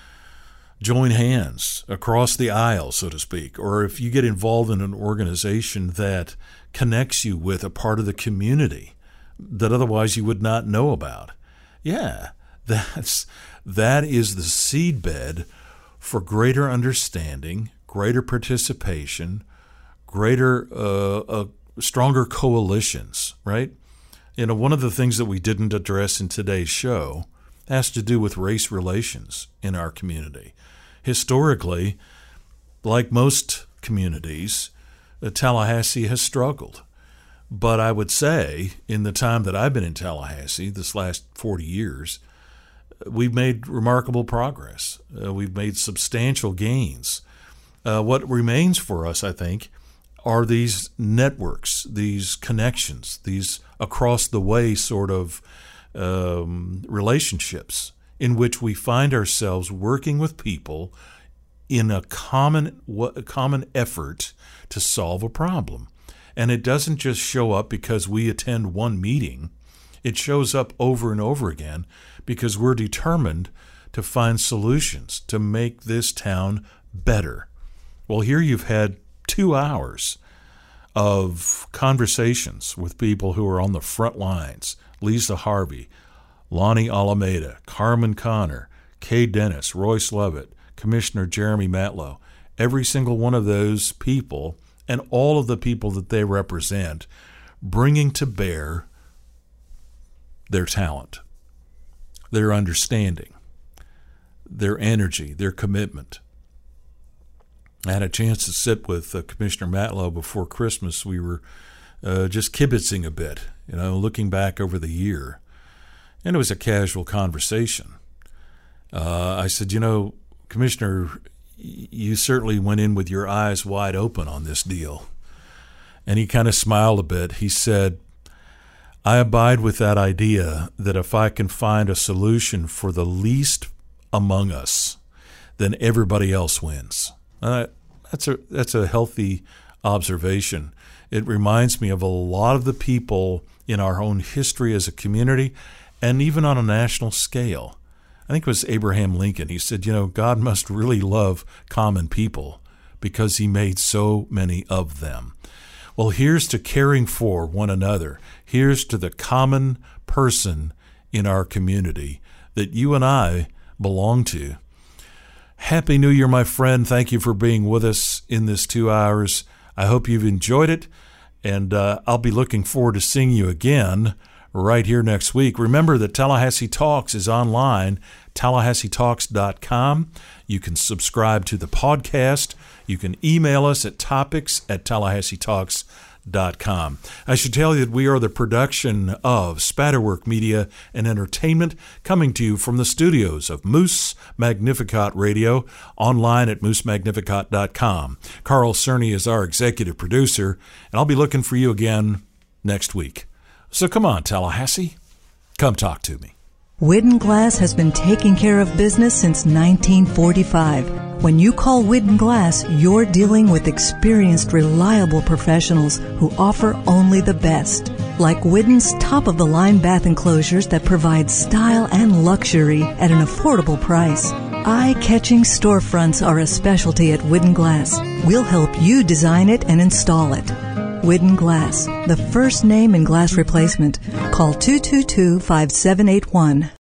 join hands across the aisle, so to speak, or if you get involved in an organization that connects you with a part of the community that otherwise you would not know about. Yeah, that's that is the seedbed for greater understanding, greater participation, greater, uh, uh, stronger coalitions, right? You know, one of the things that we didn't address in today's show has to do with race relations in our community. Historically, like most communities, uh, Tallahassee has struggled. But I would say, in the time that I've been in Tallahassee, this last forty years, we've made remarkable progress. Uh, we've made substantial gains. Uh, what remains for us, I think, are these networks, these connections, these across-the-way sort of um, relationships in which we find ourselves working with people in a common a common effort to solve a problem. And it doesn't just show up because we attend one meeting. It shows up over and over again because we're determined to find solutions to make this town better. Well, here you've had two hours of conversations with people who are on the front lines. Lisa Harvey, Lonnie Alameda, Carmen Connor, Kay Dennis, Royce Lovett, Commissioner Jeremy Matlow. Every single one of those people and all of the people that they represent bringing to bear their talent, their understanding, their energy, their commitment. I had a chance to sit with uh, Commissioner Matlow before Christmas. We were uh, just kibitzing a bit, you know, looking back over the year. And it was a casual conversation. Uh, I said, you know, Commissioner, you certainly went in with your eyes wide open on this deal. And he kind of smiled a bit. He said, I abide with that idea that if I can find a solution for the least among us, then everybody else wins. Uh, that's a that's a healthy observation. It reminds me of a lot of the people in our own history as a community and even on a national scale. I think it was Abraham Lincoln. He said, you know, God must really love common people because he made so many of them. Well, here's to caring for one another. Here's to the common person in our community that you and I belong to. Happy New Year, my friend. Thank you for being with us in this two hours. I hope you've enjoyed it, and uh, I'll be looking forward to seeing you again right here next week. Remember that Tallahassee Talks is online, tallahassee talks dot com. You can subscribe to the podcast. You can email us at topics at tallahassee talks dot com. I should tell you that we are the production of Spatterwork Media and Entertainment, coming to you from the studios of Moose Magnificat Radio, online at moose magnificat dot com. Carl Cerny is our executive producer, and I'll be looking for you again next week. So come on, Tallahassee, come talk to me. Widden Glass has been taking care of business since nineteen forty-five. When you call Widden Glass, you're dealing with experienced, reliable professionals who offer only the best. Like Widden's top-of-the-line bath enclosures that provide style and luxury at an affordable price. Eye-catching storefronts are a specialty at Widden Glass. We'll help you design it and install it. Widden Glass, the first name in glass replacement. Call two two two, five seven eight one.